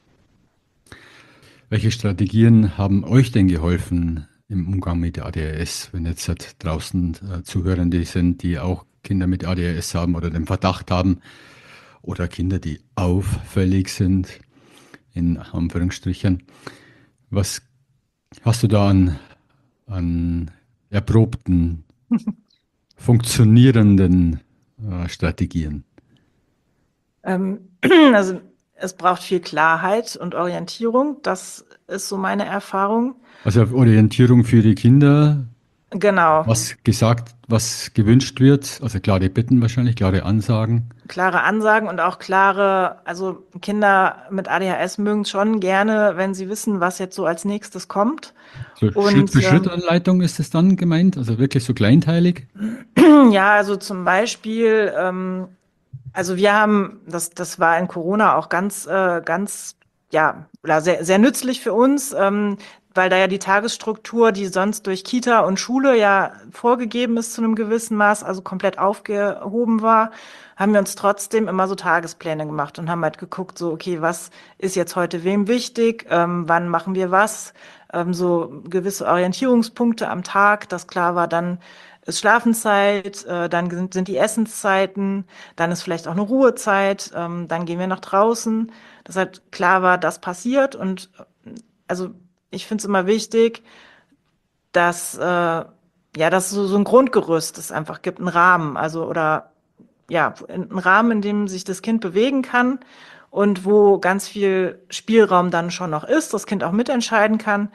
Welche Strategien haben euch denn geholfen im Umgang mit A D H S, wenn jetzt halt draußen äh, Zuhörende sind, die auch Kinder mit A D H S haben oder den Verdacht haben oder Kinder, die auffällig sind, in Anführungsstrichen. Was hast du da an, an erprobten, funktionierenden äh, Strategien? Ähm, also es braucht viel Klarheit und Orientierung. Das ist so meine Erfahrung. Also Orientierung für die Kinder, Genau. was gesagt, was gewünscht wird, also klare Bitten wahrscheinlich, klare Ansagen. Klare Ansagen und auch klare, also Kinder mit A D H S mögen es schon gerne, wenn sie wissen, was jetzt so als nächstes kommt. So Und ähm, Schritt-für-Schritt-Anleitung ist es dann gemeint, also wirklich so kleinteilig. ja, also zum Beispiel, ähm, also wir haben, das, das war in Corona auch ganz, äh, ganz, ja, oder sehr, sehr nützlich für uns, ähm, weil da ja die Tagesstruktur, die sonst durch Kita und Schule ja vorgegeben ist zu einem gewissen Maß, also komplett aufgehoben war, haben wir uns trotzdem immer so Tagespläne gemacht und haben halt geguckt, so, okay, was ist jetzt heute wem wichtig, ähm, wann machen wir was, ähm, so gewisse Orientierungspunkte am Tag, dass klar war, dann ist Schlafenszeit, äh, dann sind, sind die Essenszeiten, dann ist vielleicht auch eine Ruhezeit, ähm, dann gehen wir nach draußen, dass halt klar war, das passiert und äh, also ich finde es immer wichtig, dass äh, ja, dass so, so ein Grundgerüst es einfach gibt, einen Rahmen, also oder ja, einen Rahmen, in dem sich das Kind bewegen kann und wo ganz viel Spielraum dann schon noch ist, das Kind auch mitentscheiden kann.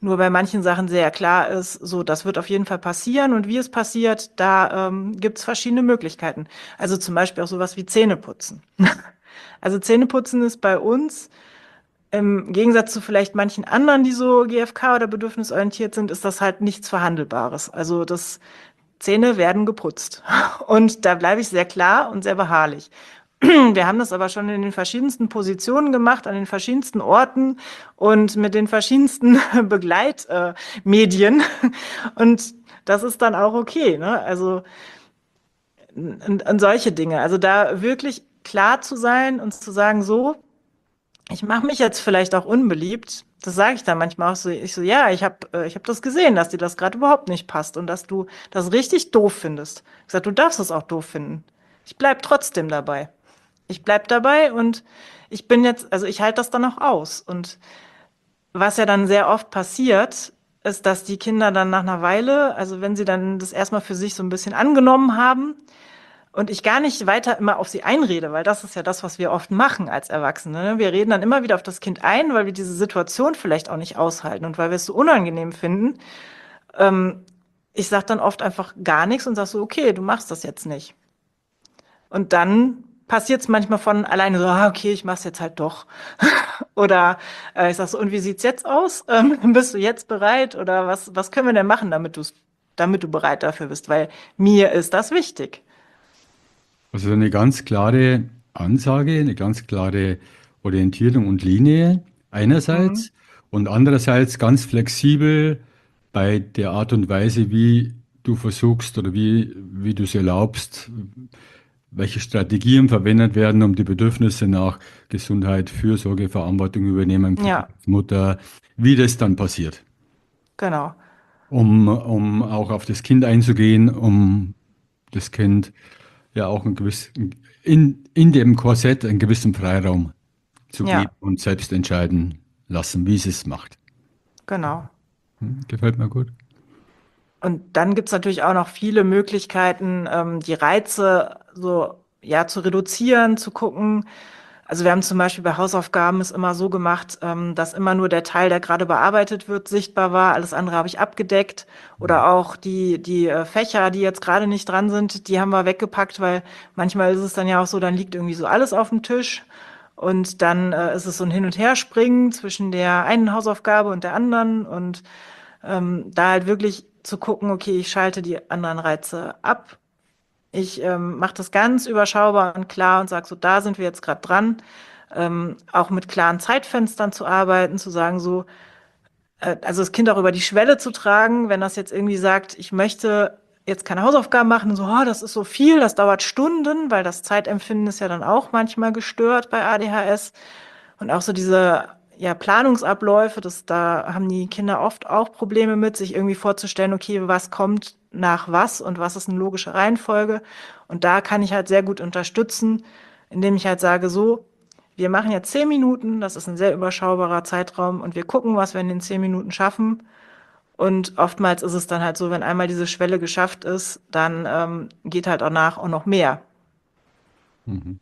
nur bei manchen Sachen sehr klar ist, so, das wird auf jeden Fall passieren und wie es passiert, da ähm, gibt es verschiedene Möglichkeiten. Also zum Beispiel auch sowas wie Zähneputzen. Also Zähneputzen ist bei uns im Gegensatz zu vielleicht manchen anderen, die so G F K oder bedürfnisorientiert sind, ist das halt nichts Verhandelbares. Also das Zähne werden geputzt. Und da bleibe ich sehr klar und sehr beharrlich. Wir haben das aber schon in den verschiedensten Positionen gemacht, an den verschiedensten Orten und mit den verschiedensten Begleitmedien. Und das ist dann auch okay, ne? Also und, und solche Dinge. Also da wirklich klar zu sein und zu sagen, so, ich mache mich jetzt vielleicht auch unbeliebt. Das sage ich dann manchmal auch so. Ich so, ja, ich habe äh, ich hab das gesehen, dass dir das gerade überhaupt nicht passt und dass du das richtig doof findest. Ich sag, du darfst es auch doof finden. Ich bleib trotzdem dabei. Ich bleib dabei und ich bin jetzt, also ich halte das dann auch aus. Und was ja dann sehr oft passiert, ist, dass die Kinder dann nach einer Weile, also wenn sie dann das erstmal für sich so ein bisschen angenommen haben, und ich gar nicht weiter immer auf sie einrede, weil das ist ja das, was wir oft machen als Erwachsene. Ne? Wir reden dann immer wieder auf das Kind ein, weil wir diese Situation vielleicht auch nicht aushalten und weil wir es so unangenehm finden. Ähm, Ich sage dann oft einfach gar nichts und sage so, okay, du machst das jetzt nicht. Und dann passiert es manchmal von alleine so, ah, okay, ich mach's jetzt halt doch. Oder äh, ich sage so, und wie sieht's jetzt aus? Ähm, bist du jetzt bereit? Oder was, was können wir denn machen, damit du's, damit du bereit dafür bist? Weil mir ist das wichtig. Also eine ganz klare Ansage, eine ganz klare Orientierung und Linie Mhm. einerseits und andererseits ganz flexibel bei der Art und Weise, wie du versuchst oder wie, wie du es erlaubst, welche Strategien verwendet werden, um die Bedürfnisse nach Gesundheit, Fürsorge, Verantwortung übernehmen für dich Ja, als Mutter, wie das dann passiert. genau. Um, um auch auf das Kind einzugehen, um das Kind ja auch einen gewissen, in, in dem Korsett einen gewissen Freiraum zu Ja, geben und selbst entscheiden lassen, wie es es macht. genau. Hm, gefällt mir gut. Und dann gibt's natürlich auch noch viele Möglichkeiten, ähm, die Reize so ja zu reduzieren, zu gucken. Also wir haben zum Beispiel bei Hausaufgaben es immer so gemacht, ähm, dass immer nur der Teil, der gerade bearbeitet wird, sichtbar war. Alles andere habe ich abgedeckt. Oder auch die, die äh, Fächer, die jetzt gerade nicht dran sind, die haben wir weggepackt, weil manchmal ist es dann ja auch so, dann liegt irgendwie so alles auf dem Tisch. Und dann äh, ist es so ein Hin- und Herspringen zwischen der einen Hausaufgabe und der anderen. Und ähm, da halt wirklich zu gucken, okay, ich schalte die anderen Reize ab. Ich ähm, mache das ganz überschaubar und klar und sage so, da sind wir jetzt gerade dran. Ähm, auch mit klaren Zeitfenstern zu arbeiten, zu sagen so, äh, also das Kind auch über die Schwelle zu tragen, wenn das jetzt irgendwie sagt, ich möchte jetzt keine Hausaufgaben machen, und so, oh, das ist so viel, das dauert Stunden, weil das Zeitempfinden ist ja dann auch manchmal gestört bei A D H S. Und auch so diese ja, Planungsabläufe, das, da haben die Kinder oft auch Probleme mit, sich irgendwie vorzustellen, okay, was kommt nach was und was ist eine logische Reihenfolge. Und da kann ich halt sehr gut unterstützen, indem ich halt sage, so, wir machen jetzt zehn Minuten, das ist ein sehr überschaubarer Zeitraum und wir gucken, was wir in den zehn Minuten schaffen. Und oftmals ist es dann halt so, wenn einmal diese Schwelle geschafft ist, dann ähm, geht halt auch nach auch noch mehr. Mhm.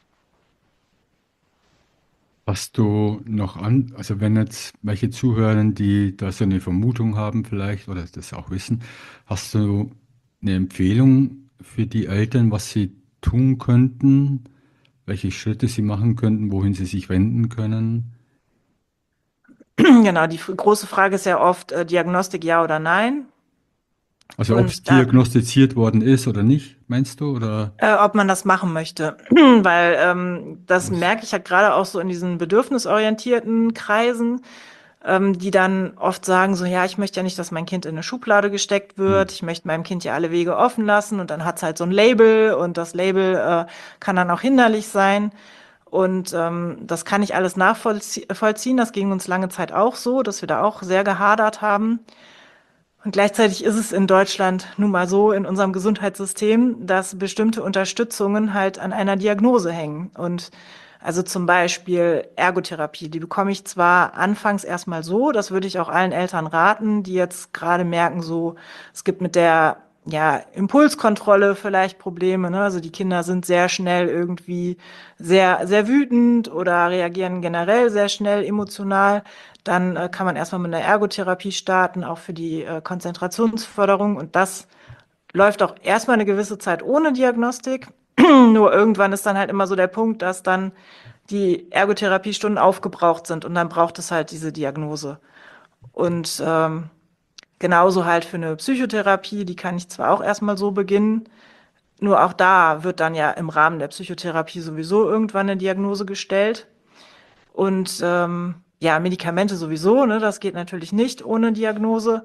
Hast du noch an, also wenn jetzt welche zuhören, die da so eine Vermutung haben vielleicht oder das auch wissen, hast du eine Empfehlung für die Eltern, was sie tun könnten, welche Schritte sie machen könnten, wohin sie sich wenden können? Genau, die f- große Frage ist ja oft äh, Diagnostik ja oder nein. Also ob es Und da diagnostiziert worden ist oder nicht, meinst du? Oder Äh, ob man das machen möchte. Weil ähm, das was? merke ich halt gerade auch so in diesen bedürfnisorientierten Kreisen, ähm, die dann oft sagen so, ja, ich möchte ja nicht, dass mein Kind in eine Schublade gesteckt Hm. wird. Ich möchte meinem Kind ja alle Wege offen lassen und dann hat's halt so ein Label und das Label äh, kann dann auch hinderlich sein. Und ähm, das kann ich alles nachvollziehen. Das ging uns lange Zeit auch so, dass wir da auch sehr gehadert haben. Und gleichzeitig ist es in Deutschland nun mal so in unserem Gesundheitssystem, dass bestimmte Unterstützungen halt an einer Diagnose hängen. Und also zum Beispiel Ergotherapie, die bekomme ich zwar anfangs erstmal so, das würde ich auch allen Eltern raten, die jetzt gerade merken, so, es gibt mit der ja, Impulskontrolle vielleicht Probleme, ne? Also die Kinder sind sehr schnell irgendwie sehr, sehr wütend oder reagieren generell sehr schnell emotional. Dann äh, kann man erstmal mit einer Ergotherapie starten, auch für die äh, Konzentrationsförderung. Und das läuft auch erstmal eine gewisse Zeit ohne Diagnostik. Nur irgendwann ist dann halt immer so der Punkt, dass dann die Ergotherapiestunden aufgebraucht sind und dann braucht es halt diese Diagnose. Und ähm, genauso halt für eine Psychotherapie, die kann ich zwar auch erstmal so beginnen, nur auch da wird dann ja im Rahmen der Psychotherapie sowieso irgendwann eine Diagnose gestellt. Und ähm, ja, Medikamente sowieso, ne, das geht natürlich nicht ohne Diagnose.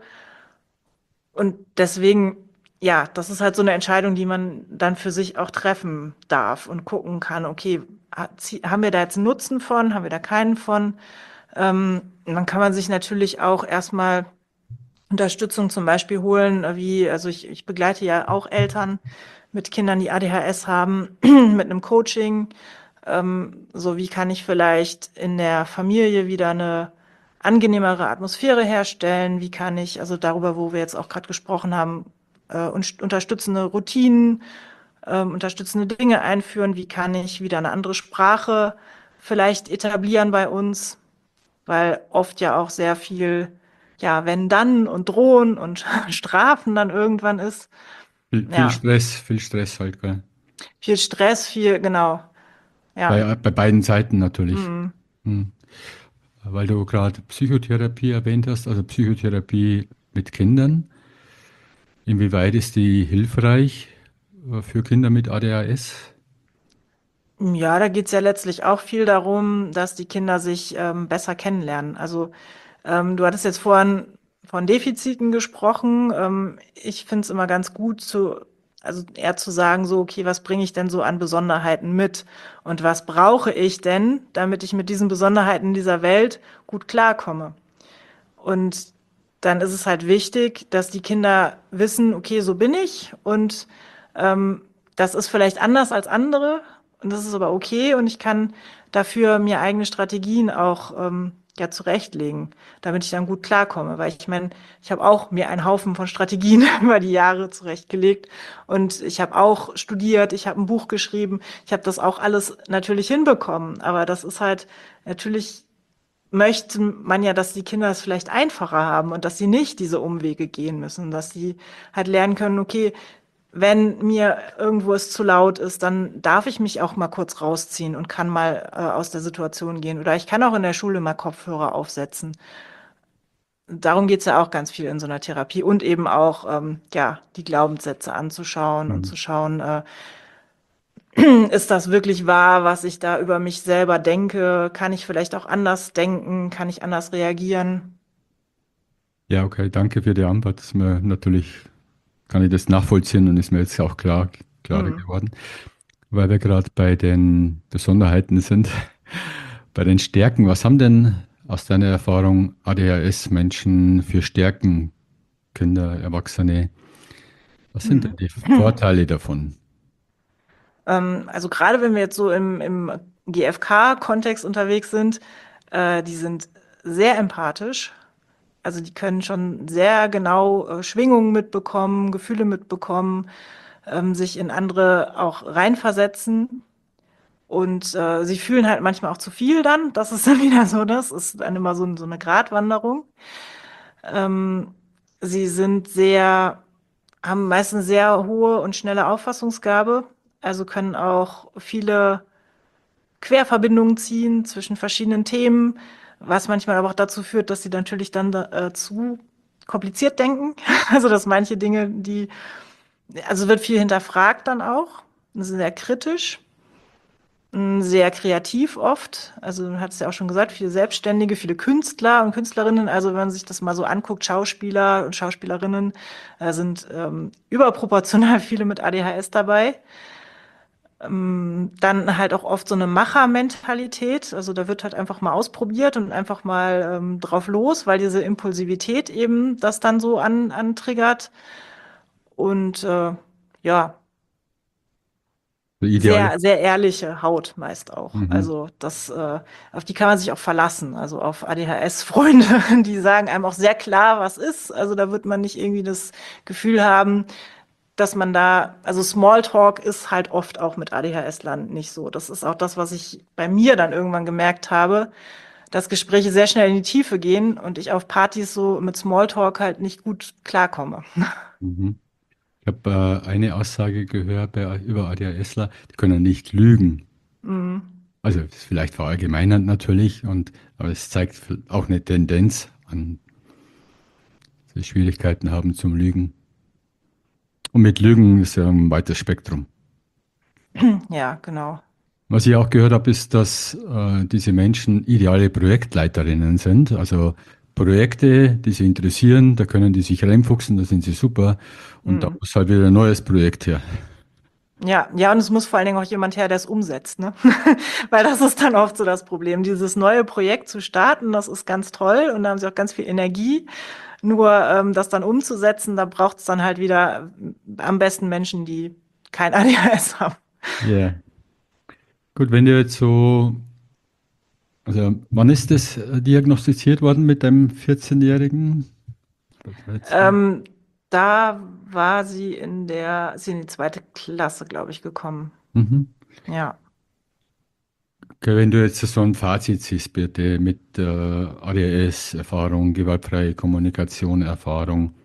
Und deswegen, ja, das ist halt so eine Entscheidung, die man dann für sich auch treffen darf und gucken kann, okay, ha- zie- haben wir da jetzt einen Nutzen von, haben wir da keinen von? Ähm, dann kann man sich natürlich auch erstmal Unterstützung zum Beispiel holen, äh, wie, also ich, ich begleite ja auch Eltern mit Kindern, die A D H S haben, mit einem Coaching. Ähm, so wie kann ich vielleicht in der Familie wieder eine angenehmere Atmosphäre herstellen? Wie kann ich, also darüber, wo wir jetzt auch gerade gesprochen haben, äh, un- unterstützende Routinen, ähm, unterstützende Dinge einführen? Wie kann ich wieder eine andere Sprache vielleicht etablieren bei uns? Weil oft ja auch sehr viel, ja, wenn dann und drohen und Strafen dann irgendwann ist. Viel, viel Ja, Stress, viel Stress halt, gell? viel Stress, viel, genau. Ja. Bei, bei beiden Seiten natürlich. Mhm. Hm. Weil du gerade Psychotherapie erwähnt hast, also Psychotherapie mit Kindern. Inwieweit ist die hilfreich äh, für Kinder mit A D H S? Ja, da geht's ja letztlich auch viel darum, dass die Kinder sich ähm, besser kennenlernen. Also ähm, du hattest jetzt vorhin von Defiziten gesprochen. Ähm, ich finde es immer ganz gut zu, also eher zu sagen, so, okay, was bringe ich denn so an Besonderheiten mit? Und was brauche ich denn, damit ich mit diesen Besonderheiten dieser Welt gut klarkomme? Und dann ist es halt wichtig, dass die Kinder wissen, okay, so bin ich und ähm, das ist vielleicht anders als andere und das ist aber okay und ich kann dafür mir eigene Strategien auch ähm, ja zurechtlegen, damit ich dann gut klarkomme. Weil ich meine, ich habe auch mir einen Haufen von Strategien über die Jahre zurechtgelegt und ich habe auch studiert, ich habe ein Buch geschrieben, ich habe das auch alles natürlich hinbekommen, aber das ist halt natürlich möchte man ja, dass die Kinder es vielleicht einfacher haben und dass sie nicht diese Umwege gehen müssen, dass sie halt lernen können, okay, wenn mir irgendwo es zu laut ist, dann darf ich mich auch mal kurz rausziehen und kann mal äh, aus der Situation gehen. Oder ich kann auch in der Schule mal Kopfhörer aufsetzen. Darum geht's ja auch ganz viel in so einer Therapie und eben auch, ähm, ja, die Glaubenssätze anzuschauen und Hm. zu schauen, äh, ist das wirklich wahr, was ich da über mich selber denke? Kann ich vielleicht auch anders denken? Kann ich anders reagieren? Ja, okay, danke für die Antwort. Das ist mir natürlich, kann ich das nachvollziehen und ist mir jetzt auch klar, klarer Hm. geworden. Weil wir gerade bei den Besonderheiten sind, bei den Stärken. Was haben denn aus deiner Erfahrung A D H S-Menschen für Stärken, Kinder, Erwachsene? Was sind denn Hm. die Vorteile davon? Ähm, also gerade wenn wir jetzt so im, im G F K-Kontext unterwegs sind, äh, die sind sehr empathisch. Also die können schon sehr genau äh, Schwingungen mitbekommen, Gefühle mitbekommen, ähm, sich in andere auch reinversetzen. Und äh, sie fühlen halt manchmal auch zu viel dann. Das ist dann wieder so, das ist dann immer so, so eine Gratwanderung. Ähm, sie sind sehr, haben meistens sehr hohe und schnelle Auffassungsgabe, also können auch viele Querverbindungen ziehen zwischen verschiedenen Themen, was manchmal aber auch dazu führt, dass sie natürlich dann äh, zu kompliziert denken. Also dass manche Dinge, die, also wird viel hinterfragt dann auch, sehr kritisch. Sehr kreativ oft. Also du hattest ja auch schon gesagt, viele Selbstständige, viele Künstler und Künstlerinnen. Also wenn man sich das mal so anguckt, Schauspieler und Schauspielerinnen, da sind ähm, überproportional viele mit A D H S dabei. Ähm, dann halt auch oft so eine Machermentalität. Also da wird halt einfach mal ausprobiert und einfach mal ähm, drauf los, weil diese Impulsivität eben das dann so an, antriggert. Und äh, ja, Ideale. sehr, sehr ehrliche Haut meist auch. Mhm. Also das, äh, auf die kann man sich auch verlassen. Also auf A D H S-Freunde, die sagen einem auch sehr klar, was ist. Also da wird man nicht irgendwie das Gefühl haben, dass man da, also Smalltalk ist halt oft auch mit ADHS-Lern nicht so. Das ist auch das, was ich bei mir dann irgendwann gemerkt habe, dass Gespräche sehr schnell in die Tiefe gehen und ich auf Partys so mit Smalltalk halt nicht gut klarkomme. Mhm. Ich habe äh, eine Aussage gehört bei, über ADHSler, die können nicht lügen. Mhm. Also das ist vielleicht verallgemeinert natürlich, und, aber es zeigt auch eine Tendenz an, dass sie Schwierigkeiten haben zum Lügen. Und mit Lügen ist ja ein weites Spektrum. Ja, genau. Was ich auch gehört habe, ist, dass äh, diese Menschen ideale Projektleiterinnen sind. Also Projekte, die sie interessieren, da können die sich reinfuchsen, da sind sie super. Und da Mhm. muss halt wieder ein neues Projekt her. Ja, ja, und es muss vor allen Dingen auch jemand her, der es umsetzt, ne? Weil das ist dann oft so das Problem. Dieses neue Projekt zu starten, das ist ganz toll und da haben sie auch ganz viel Energie. Nur ähm, das dann umzusetzen, da braucht es dann halt wieder äh, am besten Menschen, die kein A D H S haben. Ja. Gut, wenn du jetzt so, also wann ist das äh, diagnostiziert worden mit deinem vierzehn-Jährigen? Oder dreizehn? Ähm, Da war sie in der, ist sie in die zweite Klasse, glaube ich, gekommen. Mhm. Ja. Okay, wenn du jetzt so ein Fazit siehst, bitte, mit äh, A D S-Erfahrung, gewaltfreie Kommunikation, Erfahrung,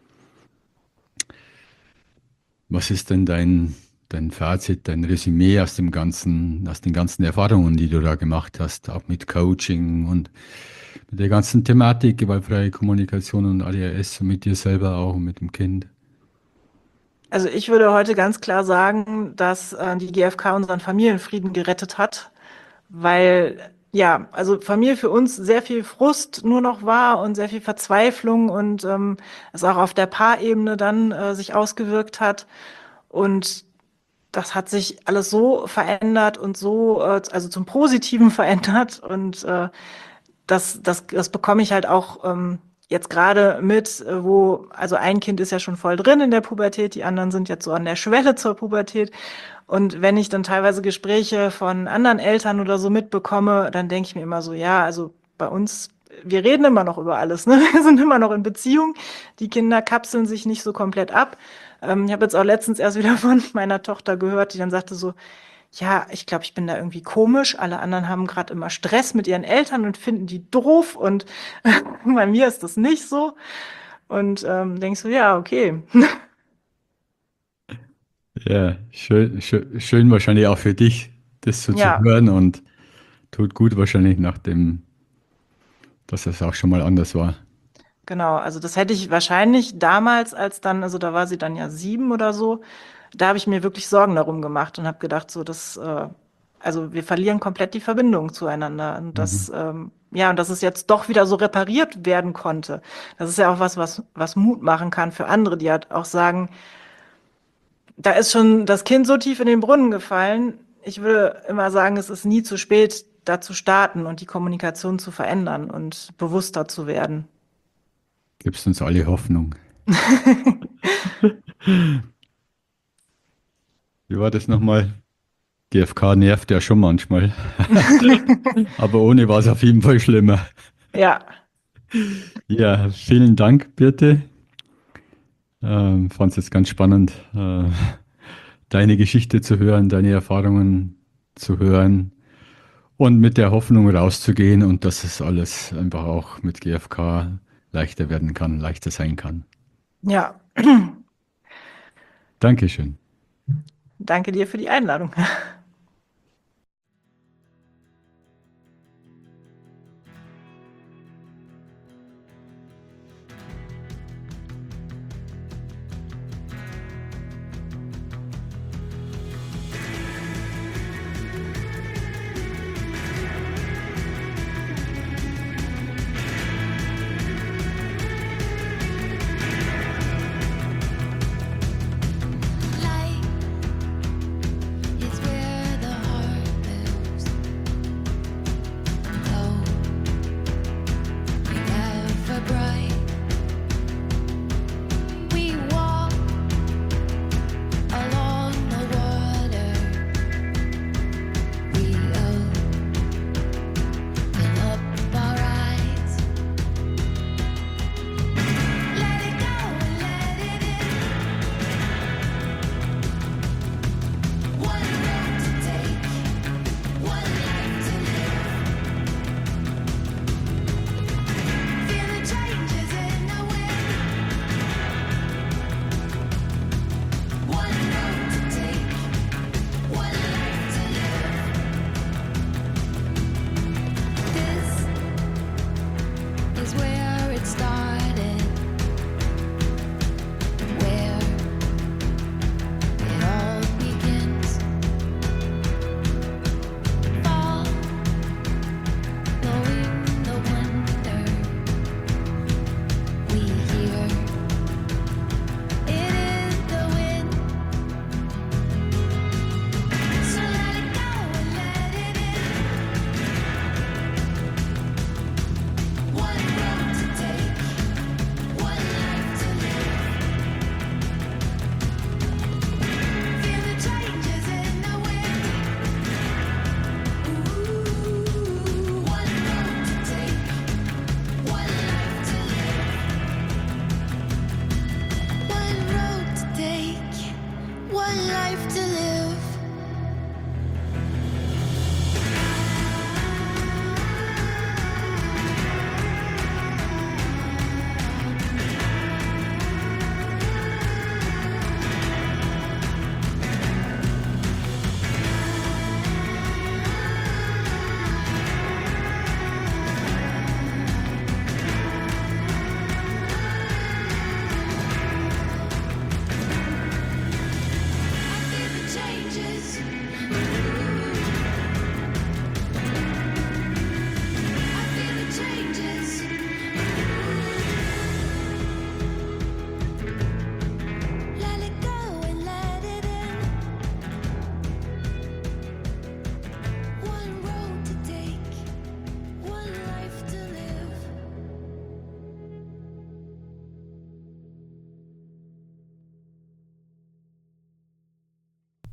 was ist denn dein, dein Fazit, dein Resümee aus dem ganzen, aus den ganzen Erfahrungen, die du da gemacht hast, auch mit Coaching und mit der ganzen Thematik, gewaltfreie Kommunikation und A D H S und mit dir selber auch und mit dem Kind? Also ich würde heute ganz klar sagen, dass äh, die G F K unseren Familienfrieden gerettet hat, weil ja, also Familie für uns sehr viel Frust nur noch war und sehr viel Verzweiflung und ähm, es auch auf der Paarebene dann äh, sich ausgewirkt hat. Und das hat sich alles so verändert und so, äh, also zum Positiven verändert. Und äh, das, das, das bekomme ich halt auch ähm, jetzt gerade mit, äh, wo, also ein Kind ist ja schon voll drin in der Pubertät, die anderen sind jetzt so an der Schwelle zur Pubertät. Und wenn ich dann teilweise Gespräche von anderen Eltern oder so mitbekomme, dann denke ich mir immer so, ja, also bei uns, wir reden immer noch über alles, ne? Wir sind immer noch in Beziehung. Die Kinder kapseln sich nicht so komplett ab. Ähm, ich habe jetzt auch letztens erst wieder von meiner Tochter gehört, die dann sagte so, ja, ich glaube, ich bin da irgendwie komisch. Alle anderen haben gerade immer Stress mit ihren Eltern und finden die doof und bei mir ist das nicht so. Und ähm, denkst du, ja, okay. Ja, schön, schön, schön wahrscheinlich auch für dich, das so zu Ja, hören, und tut gut wahrscheinlich, nachdem, dass das auch schon mal anders war. genau. Also das hätte ich wahrscheinlich damals, als dann, also da war sie dann ja sieben oder so, da habe ich mir wirklich Sorgen darum gemacht und habe gedacht, so, das, äh, also wir verlieren komplett die Verbindung zueinander. Und Mhm. das, ähm, ja, und dass es jetzt doch wieder so repariert werden konnte. Das ist ja auch was, was, was Mut machen kann für andere, die halt auch sagen, da ist schon das Kind so tief in den Brunnen gefallen. Ich würde immer sagen, es ist nie zu spät, da zu starten und die Kommunikation zu verändern und bewusster zu werden. Gibst uns alle Hoffnung. Wie war das nochmal? G F K nervt ja schon manchmal, aber ohne war es auf jeden Fall schlimmer. Ja, Ja, vielen Dank, Birte. Ähm, fand es jetzt ganz spannend, äh, deine Geschichte zu hören, deine Erfahrungen zu hören und mit der Hoffnung rauszugehen, und dass es alles einfach auch mit G F K leichter werden kann, leichter sein kann. ja. Dankeschön. Danke dir für die Einladung. Light is where life to live.